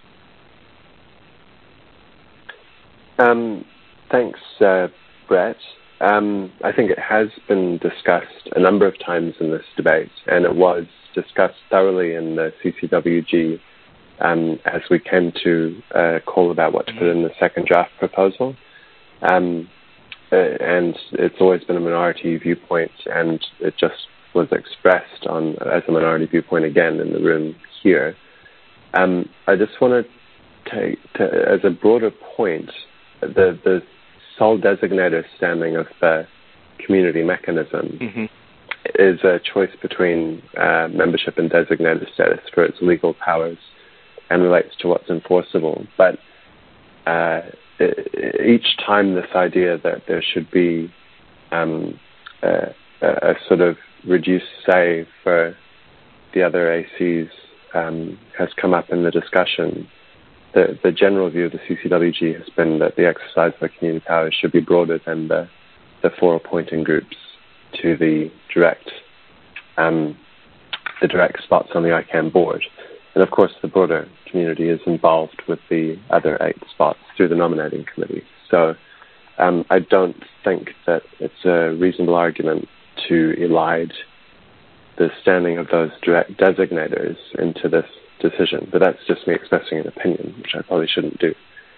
Thanks, Brett. I think it has been discussed a number of times in this debate, and it was discussed thoroughly in the CCWG as we came to call about what to put in the second draft proposal. And it's always been a minority viewpoint, and it just was expressed as a minority viewpoint again in the room here. I just want to take, as a broader point, the sole designator standing of the community mechanism is a choice between membership and designator status for its legal powers and relates to what's enforceable. But each time this idea that there should be a sort of reduced say for the other ACs has come up in the discussion, the general view of the CCWG has been that the exercise of community powers should be broader than the 4 appointing groups to the direct spots on the ICANN board. And of course, the broader community is involved with the other 8 spots through the nominating committee. So I don't think that it's a reasonable argument to elide the standing of those direct designators into this decision. But that's just me expressing an opinion, which I probably shouldn't do.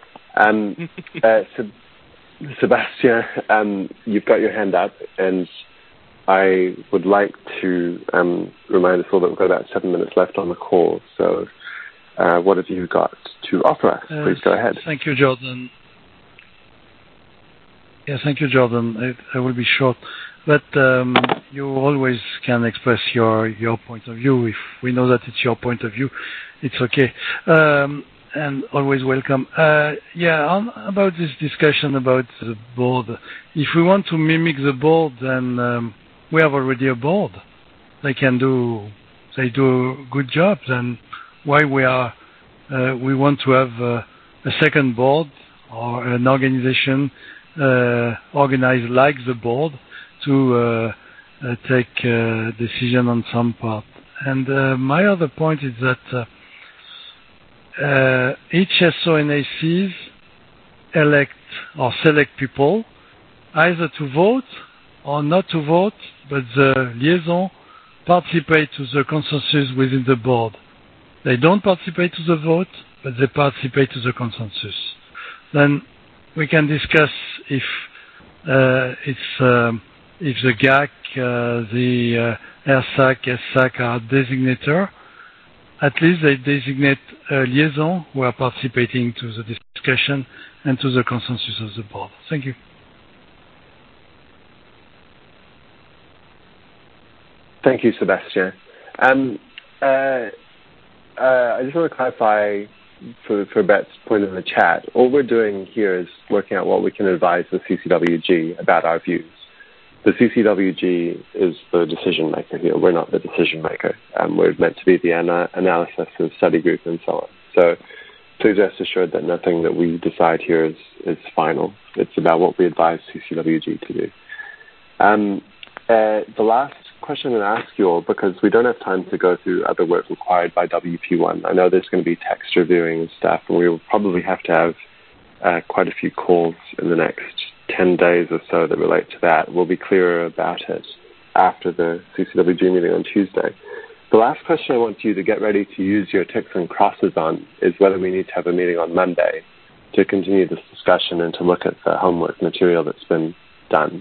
Sebastian, you've got your hand up, and I would like to remind us all that we've got about 7 minutes left on the call. So what have you got to offer us? Please go ahead. Thank you, Jordan. Yeah, thank you, Jordan. I will be short. But you always can express your point of view. If we know that it's your point of view, it's okay. And always welcome. About this discussion about the board, if we want to mimic the board, then we have already a board. They do a good job. Then why we want to have a second board or an organization organized like the board to take decision on some part. And my other point is that each SO and ACs elect or select people either to vote or not to vote, but the liaison participate to the consensus within the board. They don't participate to the vote, but they participate to the consensus. Then we can discuss if the GAC, the RSAC, SSAC are designator. At least they designate a liaison who are participating to the discussion and to the consensus of the board. Thank you. Thank you, Sebastian. I just want to clarify for Brett's point in the chat. All we're doing here is working out what we can advise the CCWG about our views. The CCWG is the decision maker here. We're not the decision maker. We're meant to be the analysis and study group and so on. So please rest assured that nothing that we decide here is final. It's about what we advise CCWG to do. The last question I'm going to ask you all, because we don't have time to go through other work required by WP1. I know there's going to be text reviewing and stuff, and we will probably have to have quite a few calls in the next 10 days or so that relate to that. We'll be clearer about it after the CCWG meeting on Tuesday. The last question I want you to get ready to use your ticks and crosses on is whether we need to have a meeting on Monday to continue this discussion and to look at the homework material that's been done.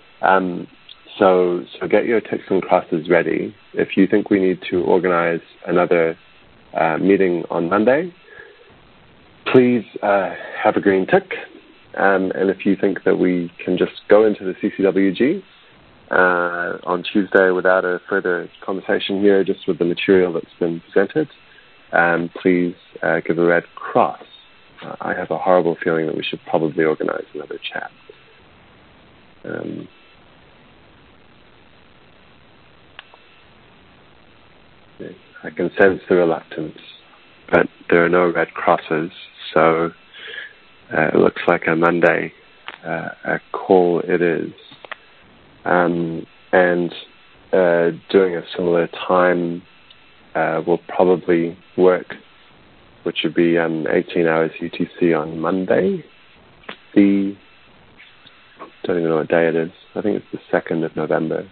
So get your ticks and crosses ready. If you think we need to organize another meeting on Monday, please have a green tick. And if you think that we can just go into the CCWG on Tuesday without a further conversation here, just with the material that's been presented, please give a red cross. I have a horrible feeling that we should probably organize another chat. I can sense the reluctance, but there are no red crosses, so it looks like a Monday a call it is. And doing a similar time will probably work, which would be 18 hours UTC on Monday. Don't even know what day it is. I think it's the 2nd of November.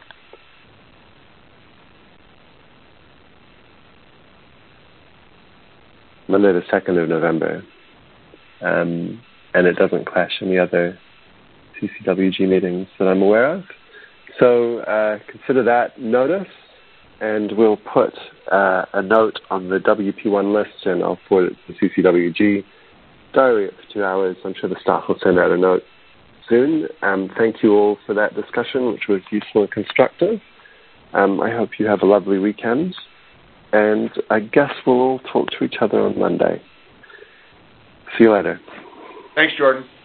Monday the 2nd of November. And it doesn't clash any other CCWG meetings that I'm aware of. So consider that notice, and we'll put a note on the WP1 list, and I'll forward it to the CCWG diary for 2 hours. I'm sure the staff will send out a note soon. Thank you all for that discussion, which was useful and constructive. I hope you have a lovely weekend, and I guess we'll all talk to each other on Monday. See you later. Thanks, Jordan.